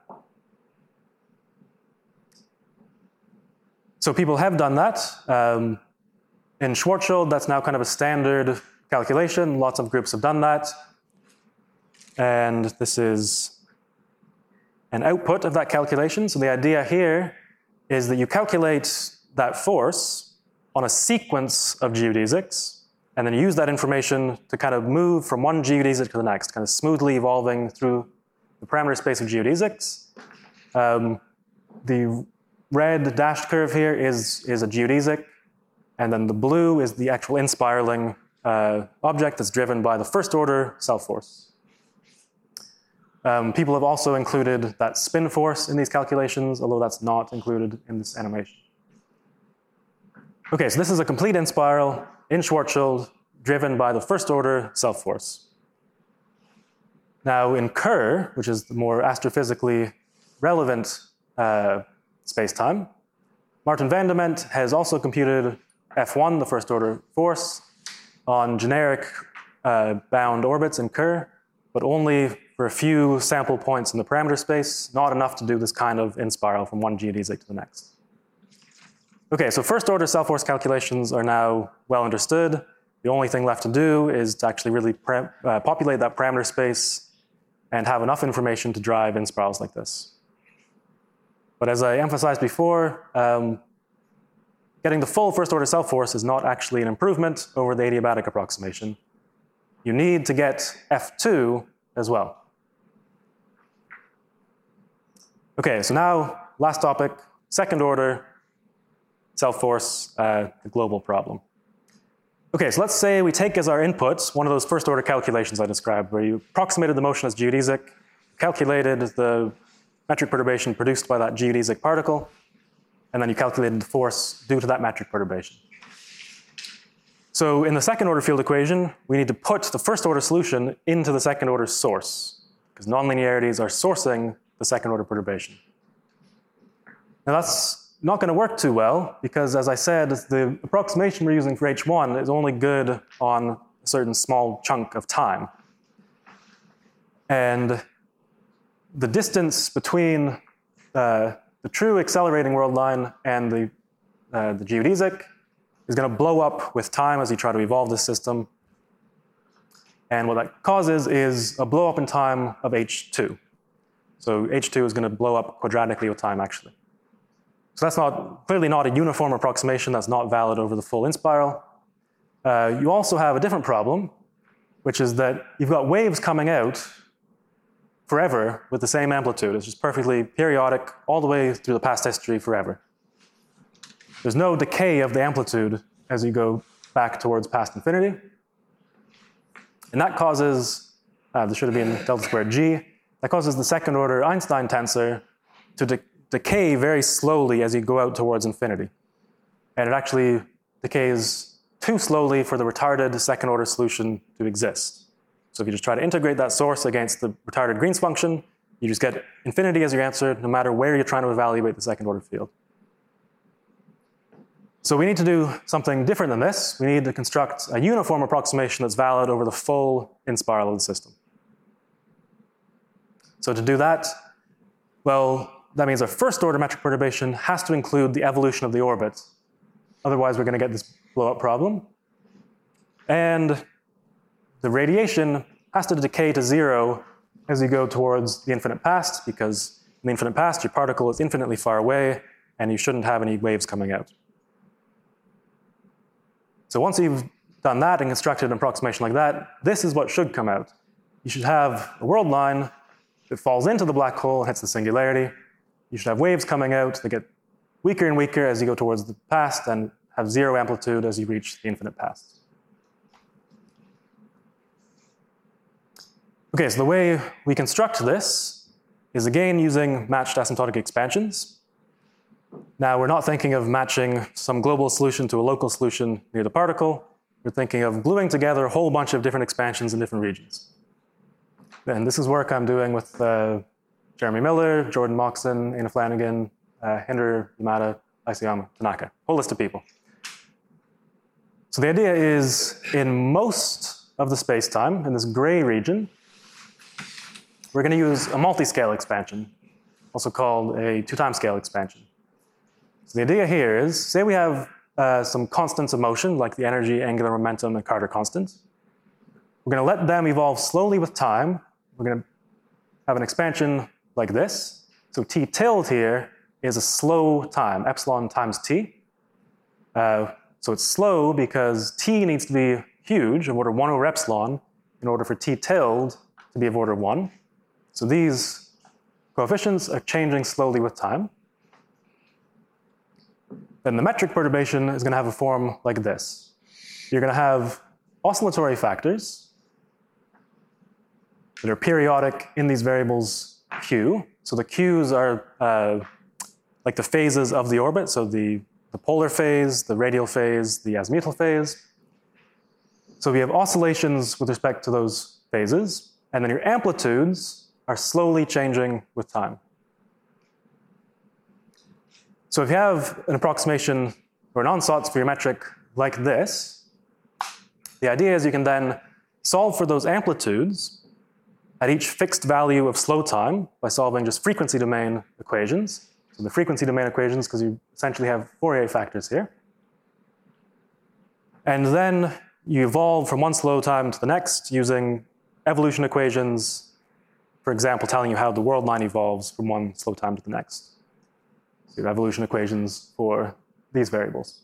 So people have done that. Um, in Schwarzschild, that's now kind of a standard calculation. Lots of groups have done that. And this is an output of that calculation. So the idea here is that you calculate that force on a sequence of geodesics, and then use that information to kind of move from one geodesic to the next, kind of smoothly evolving through the parameter space of geodesics. Um, the red dashed curve here is, is a geodesic, and then the blue is the actual inspiraling uh, object that's driven by the first order self force. Um, people have also included that spin force in these calculations, although that's not included in this animation. Okay, so this is a complete inspiral in Schwarzschild driven by the first order self force. Now in Kerr, which is the more astrophysically relevant uh, space-time, Martin van de Ment has also computed F one, the first order force, on generic uh, bound orbits in Kerr, but only for a few sample points in the parameter space, not enough to do this kind of inspiral from one geodesic to the next. Okay, so first order self force calculations are now well understood. The only thing left to do is to actually really uh, populate that parameter space and have enough information to drive inspirals like this. But as I emphasized before, um, getting the full first order self force is not actually an improvement over the adiabatic approximation. You need to get F two as well. Okay, so now last topic, second order self force, uh, the global problem. Okay, so let's say we take as our inputs one of those first order calculations I described, where you approximated the motion as geodesic, calculated the metric perturbation produced by that geodesic particle, and then you calculated the force due to that metric perturbation. So in the second order field equation, we need to put the first order solution into the second order source, because nonlinearities are sourcing the second order perturbation. Now that's not going to work too well, because as I said, the approximation we're using for H one is only good on a certain small chunk of time. And the distance between uh, the true accelerating world line and the, uh, the geodesic is going to blow up with time as you try to evolve this system. And what that causes is a blow up in time of H two. So H two is going to blow up quadratically with time, actually. So that's not, clearly not a uniform approximation. That's not valid over the full inspiral. Uh, you also have a different problem, which is that you've got waves coming out forever with the same amplitude. It's just perfectly periodic all the way through the past history forever. There's no decay of the amplitude as you go back towards past infinity. And that causes, uh, this should have been delta squared g, that causes the second order Einstein tensor to de decay very slowly as you go out towards infinity. And it actually decays too slowly for the retarded second order solution to exist. So if you just try to integrate that source against the retarded Green's function, you just get infinity as your answer, no matter where you're trying to evaluate the second order field. So we need to do something different than this. We need to construct a uniform approximation that's valid over the full inspiral of the system. So to do that, well, that means our first order metric perturbation has to include the evolution of the orbit. Otherwise, we're going to get this blow-up problem. And the radiation has to decay to zero as you go towards the infinite past, because in the infinite past, your particle is infinitely far away, and you shouldn't have any waves coming out. So once you've done that and constructed an approximation like that, this is what should come out. You should have a world line that falls into the black hole and hits the singularity. You should have waves coming out that get weaker and weaker as you go towards the past and have zero amplitude as you reach the infinite past. Okay, so the way we construct this is again using matched asymptotic expansions. Now, we're not thinking of matching some global solution to a local solution near the particle. We're thinking of gluing together a whole bunch of different expansions in different regions. And this is work I'm doing with uh, Jeremy Miller, Jordan Moxon, Anna Flanagan, uh, Hinder, Yamada, Isayama, Tanaka, whole list of people. So the idea is in most of the space-time, in this gray region, we're going to use a multi-scale expansion, also called a two-time scale expansion. So the idea here is, say we have uh, some constants of motion, like the energy, angular momentum, and Carter constant. We're going to let them evolve slowly with time. We're going to have an expansion like this. So t tilde here is a slow time, epsilon times t. Uh, so it's slow because t needs to be huge, of order one over epsilon, in order for t tilde to be of order one. So these coefficients are changing slowly with time. Then the metric perturbation is going to have a form like this. You're going to have oscillatory factors that are periodic in these variables q. So the q's are uh, like the phases of the orbit, so the, the polar phase, the radial phase, the azimuthal phase. So we have oscillations with respect to those phases, and then your amplitudes are slowly changing with time. So if you have an approximation or an ansatz for your metric like this, the idea is you can then solve for those amplitudes at each fixed value of slow time by solving just frequency domain equations. So the frequency domain equations, because you essentially have Fourier factors here. And then you evolve from one slow time to the next using evolution equations, for example, telling you how the world line evolves from one slow time to the next. So evolution equations for these variables.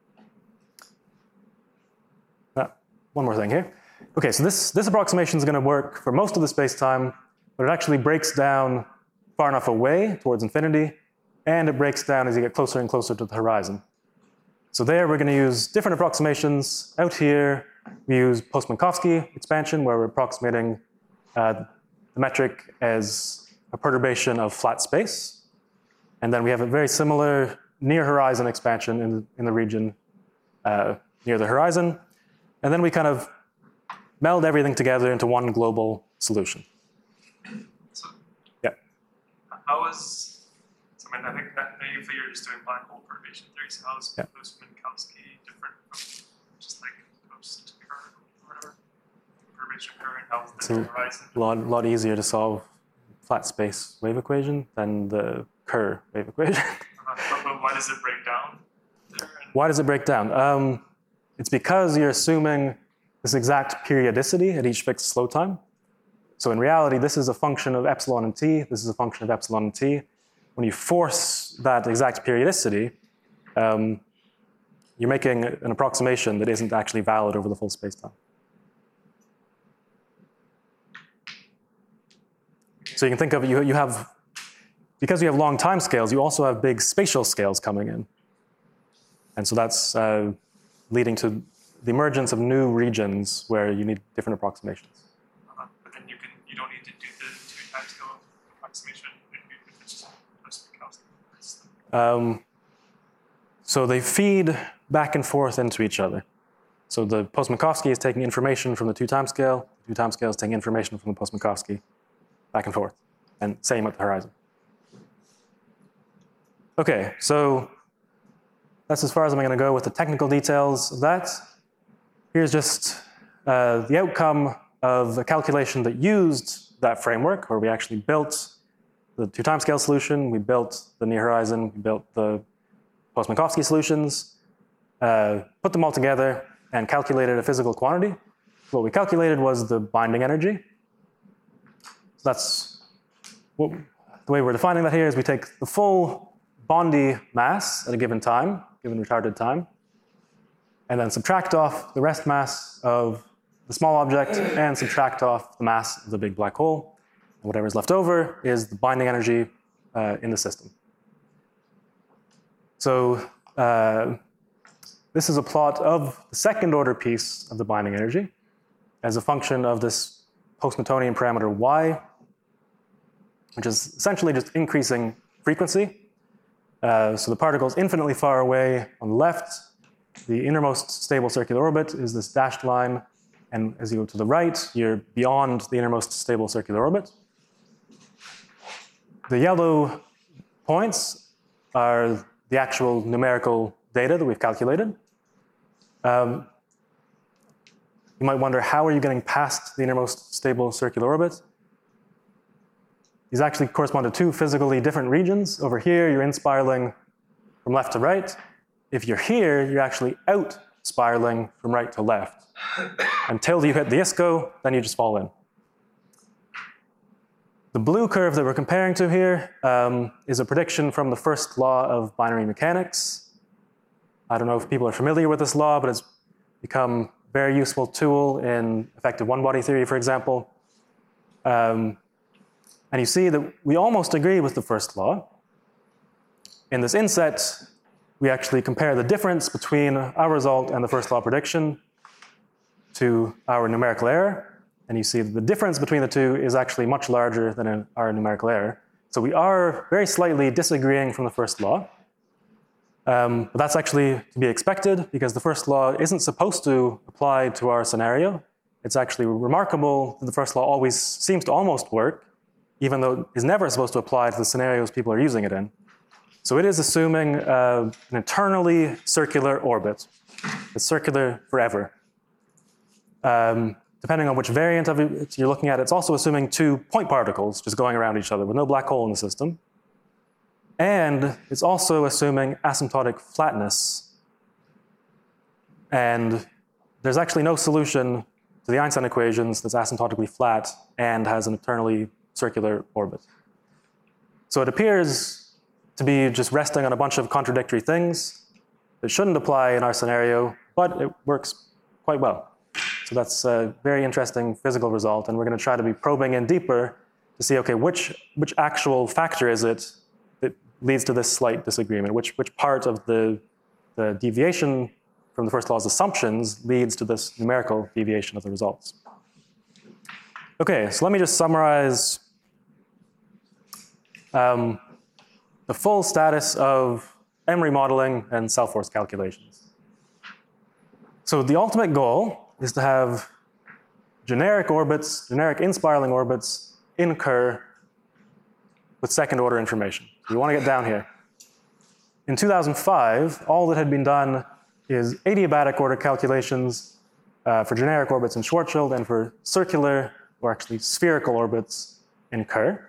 Uh, one more thing here. Okay, so this, this approximation is going to work for most of the space-time, but it actually breaks down far enough away towards infinity, and it breaks down as you get closer and closer to the horizon. So there we're going to use different approximations. Out here, we use Post-Minkowski expansion, where we're approximating uh, the metric as a perturbation of flat space. And then we have a very similar near-horizon expansion in, in the region uh, near the horizon. And then we kind of meld everything together into one global solution. So, yeah. How is, so I mean, I think that maybe if you're just doing black hole perturbation theory, so how is yeah. Post-Minkowski different from just like post-current or whatever? Perturbation current, how's the So horizon? a lot, lot easier to solve flat space wave equation than the Kerr wave equation. uh, but, but why does it break down there? And Why does it break down? Um, it's because you're assuming this exact periodicity at each fixed slow time. So in reality, this is a function of epsilon and t. This is a function of epsilon and t. When you force that exact periodicity, um, you're making an approximation that isn't actually valid over the full space-time. So you can think of, you, you have, because you have long time scales, you also have big spatial scales coming in. And so that's uh, leading to the emergence of new regions where you need different approximations. uh, but then you can you don't need to do the two time scale approximation if, you, if it's just Post-Minkowski. Um, so they feed back and forth into each other. So the Post-Minkowski is taking information from the two timescale, the two timescale is taking information from the Post-Minkowski, back and forth, and same at the horizon. Okay, so that's as far as I'm going to go with the technical details of that. Here's just uh, the outcome of a calculation that used that framework, where we actually built the two timescale solution, we built the near horizon, we built the Post-Minkowski solutions, uh, put them all together, and calculated a physical quantity. What we calculated was the binding energy. So that's what, the way we're defining that here is we take the full Bondi mass at a given time, given retarded time, and then subtract off the rest mass of the small object and subtract off the mass of the big black hole. And whatever is left over is the binding energy uh, in the system. So uh, this is a plot of the second order piece of the binding energy as a function of this post-Newtonian parameter y, which is essentially just increasing frequency. Uh, so the particle is infinitely far away on the left. The innermost stable circular orbit is this dashed line. And as you go to the right, you're beyond the innermost stable circular orbit. The yellow points are the actual numerical data that we've calculated. Um, you might wonder, how are you getting past the innermost stable circular orbit? These actually correspond to two physically different regions. Over here, you're in-spiraling from left to right. If you're here, you're actually out-spiraling from right to left. Until you hit the I S C O, then you just fall in. The blue curve that we're comparing to here um, is a prediction from the first law of binary mechanics. I don't know if people are familiar with this law, but it's become a very useful tool in effective one-body theory, for example. Um, and you see that we almost agree with the first law. In this inset, we actually compare the difference between our result and the first law prediction to our numerical error. And you see that the difference between the two is actually much larger than in our numerical error. So we are very slightly disagreeing from the first law. Um, but that's actually to be expected, because the first law isn't supposed to apply to our scenario. It's actually remarkable that the first law always seems to almost work, even though it is never supposed to apply to the scenarios people are using it in. So it is assuming uh, an eternally circular orbit. It's circular forever. Um, depending on which variant of it you're looking at, it's also assuming two point particles just going around each other with no black hole in the system. And it's also assuming asymptotic flatness. And there's actually no solution to the Einstein equations that's asymptotically flat and has an eternally circular orbit. So it appears to be just resting on a bunch of contradictory things that shouldn't apply in our scenario, but it works quite well. So that's a very interesting physical result, and we're going to try to be probing in deeper to see, okay, which, which actual factor is it that leads to this slight disagreement? Which, which part of the, the deviation from the first law's assumptions leads to this numerical deviation of the results? Okay, so let me just summarize um, the full status of Emery modeling and self-force calculations. So the ultimate goal is to have generic orbits, generic in-spiraling orbits in Kerr with second order information. We want to get down here. In two thousand five, all that had been done is adiabatic order calculations uh, for generic orbits in Schwarzschild and for circular, or actually spherical orbits in Kerr.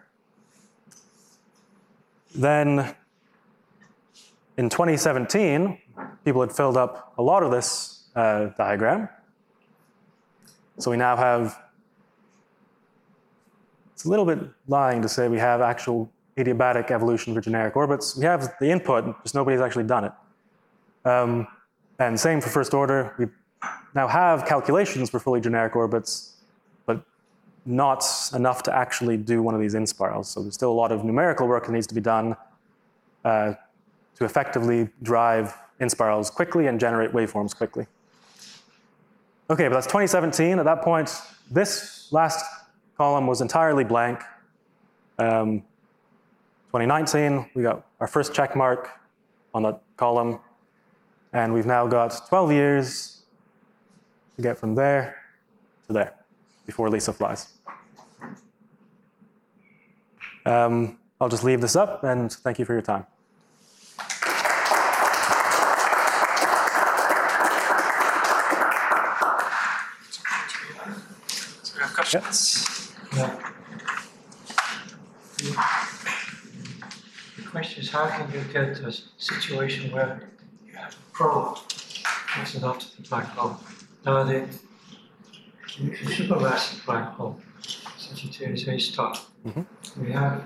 Then in twenty seventeen, people had filled up a lot of this uh, diagram. So we now have, it's a little bit lying to say we have actual adiabatic evolution for generic orbits. We have the input, just nobody's actually done it. Um, and same for first order. We now have calculations for fully generic orbits, but not enough to actually do one of these inspirals. So there's still a lot of numerical work that needs to be done uh, to effectively drive inspirals quickly and generate waveforms quickly. Okay, but that's twenty seventeen. At that point, this last column was entirely blank. Um, twenty nineteen, we got our first check mark on that column. And we've now got twelve years to get from there to there before Lisa flies. Um, I'll just leave this up, and thank you for your time. So we have questions. Yeah. The question is, how can you get a situation where you have a probe close enough to the black hole? Now, the, the supermassive black hole, Sagittarius A star, Mm-hmm. we have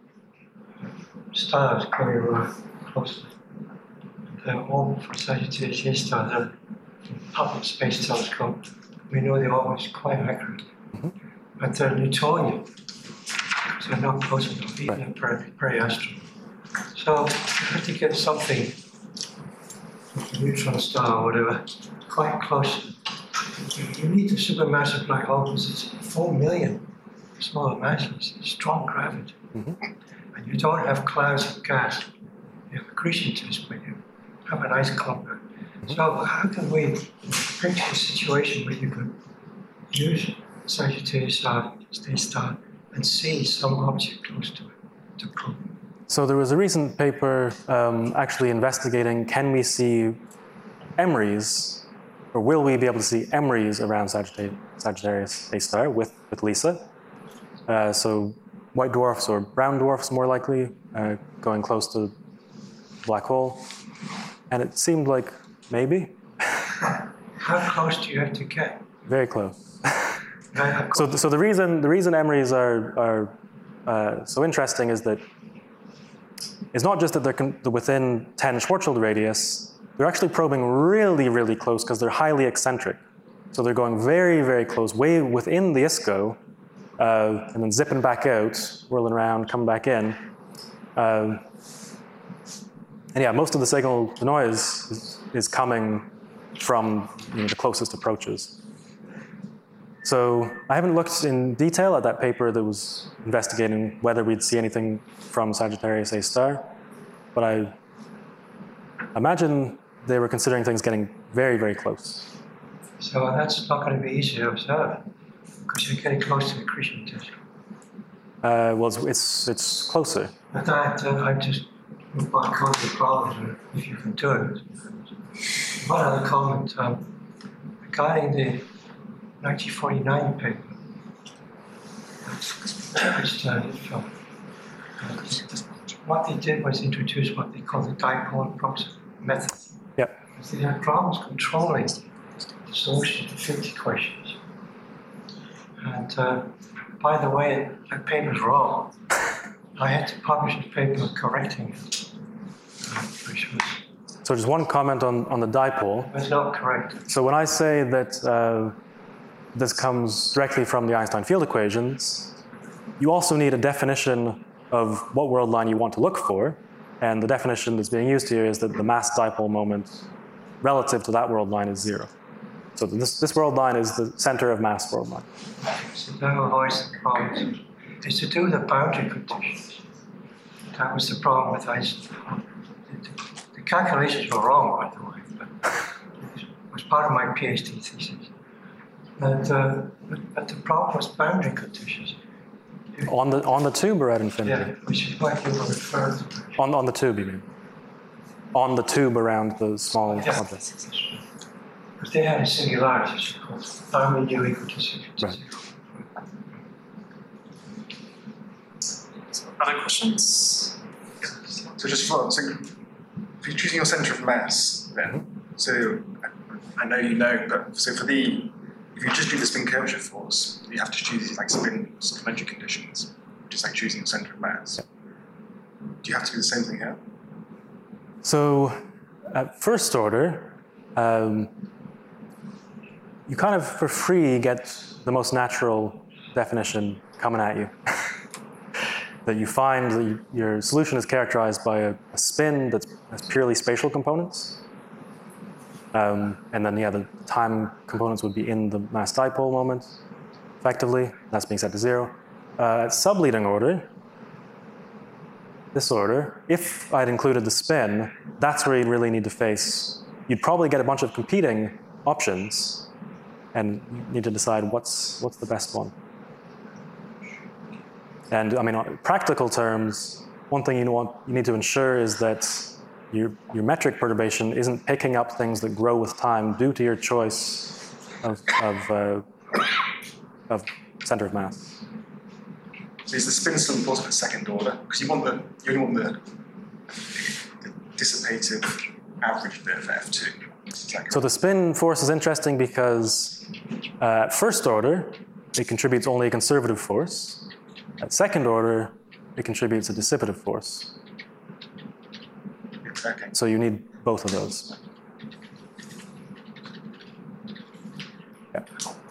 stars going around closely. The orbit for Sagittarius A star, the Hubble Space Telescope, we know the orbit is quite accurate. Mm-hmm. But they're Newtonian, so they're not close enough, even at peri- periastral. So you have to get something, like a neutron star or whatever, quite close. You need a supermassive black hole because it's four million smaller masses, strong gravity. Mm-hmm. And you don't have clouds of gas. You have accretion test, but you have an ice clump. Mm-hmm. So how can we picture a situation where you could use Sagittarius star, stay star, and see some object close to it to probe? So there was a recent paper um, actually investigating, can we see M R Is, or will we be able to see M R Is around Sagittarius, Sagittarius A star with, with LISA? Uh, so white dwarfs or brown dwarfs more likely, uh, going close to the black hole. And it seemed like maybe. How close do you have to get? Very close. Right, So, so the reason the reason M R Is are are uh, so interesting is that it's not just that they're, con- they're within ten Schwarzschild radius. They're actually probing really, really close because they're highly eccentric. So they're going very, very close, way within the I S C O, uh, and then zipping back out, whirling around, coming back in. Uh, and yeah, most of the signal, the noise, is, is coming from you know, the closest approaches. So I haven't looked in detail at that paper that was investigating whether we'd see anything from Sagittarius A star, but I imagine they were considering things getting very, very close. So that's not going to be easy to observe because you're getting close to the accretion test. Uh, well, it's, it's, it's closer. But that, uh, I just move back on the problems if you can do it. One other comment um, regarding the nineteen forty-nine paper. I studied from. What they did was introduce what they call the dipole approximation method. Yep. Because they had problems controlling the solution to field equations. And uh, by the way, that paper's wrong. I had to publish a paper correcting it, uh, which was, So just one comment on, on the dipole. was not correct. So when I say that uh, this comes directly from the Einstein field equations, you also need a definition of what world line you want to look for. And the definition that's being used here is that the mass dipole moment relative to that world line is zero. So this, this world line is the center of mass world line. So that avoids the problems. It's to do with the boundary conditions. That was the problem with Einstein. The, the calculations were wrong, by the way, but it was part of my PhD thesis. And, uh, but, but the problem was boundary conditions. On the, on the tube or at infinity? Yeah, which is what you were referring to. On, on the tube, you mean? On the tube around the small Yeah. object. Because they had a singularity, so called boundary u equal to zero. Right. Other questions? So just for, so if you're choosing your centre of mass, then, so I know you know, but so for the, if you just do the spin curvature force, you have to choose these like spin supplementary conditions, just like choosing your centre of mass. Do you have to do the same thing here? So at first order, um, you kind of for free get the most natural definition coming at you. That you find that you, your solution is characterized by a, a spin that's has purely spatial components. Um, and then, yeah, the time components would be in the mass dipole moment, effectively. That's being set to zero. Uh, at subleading order, this order, if I'd included the spin, that's where you'd really need to face. You'd probably get a bunch of competing options, and you need to decide what's what's the best one. And I mean, on practical terms, one thing you want you need to ensure is that your your metric perturbation isn't picking up things that grow with time due to your choice of of, uh, of center of mass. So is the spin still important at second order? Because you want the you only want the, the dissipative average bit of F two. So the spin force is interesting because uh, at first order, it contributes only a conservative force. At second order, it contributes a dissipative force. Okay. So you need both of those. Yeah.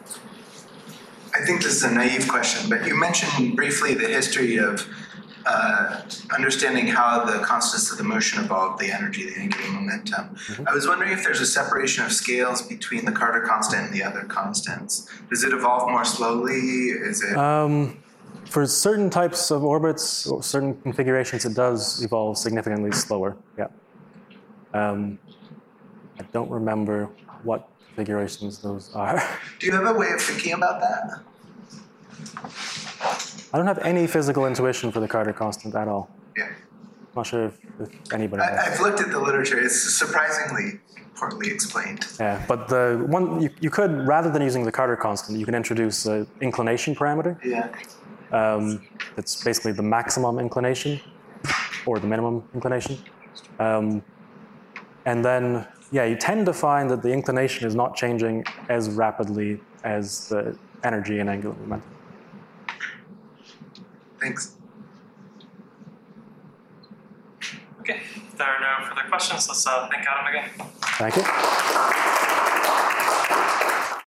I think this is a naive question, but you mentioned briefly the history of uh, understanding how the constants of the motion evolve the energy, the angular momentum. Mm-hmm. I was wondering if there's a separation of scales between the Carter constant and the other constants. Does it evolve more slowly? Is it? Um, for certain types of orbits or certain configurations, it does evolve significantly slower. Yeah. Um, I don't remember what configurations those are. Do you have a way of thinking about that? I don't have any physical intuition for the Carter constant at all. Yeah. I'm not sure if, if anybody I, does. I've looked at the literature. It's surprisingly poorly explained. Yeah, but the one you, you could, rather than using the Carter constant, you can introduce an inclination parameter. Yeah. Um, it's basically the maximum inclination or the minimum inclination. Um, and then, yeah, you tend to find that the inclination is not changing as rapidly as the energy and angular momentum. Thanks. Okay, if there are no further questions, let's uh, thank Adam again. Thank you.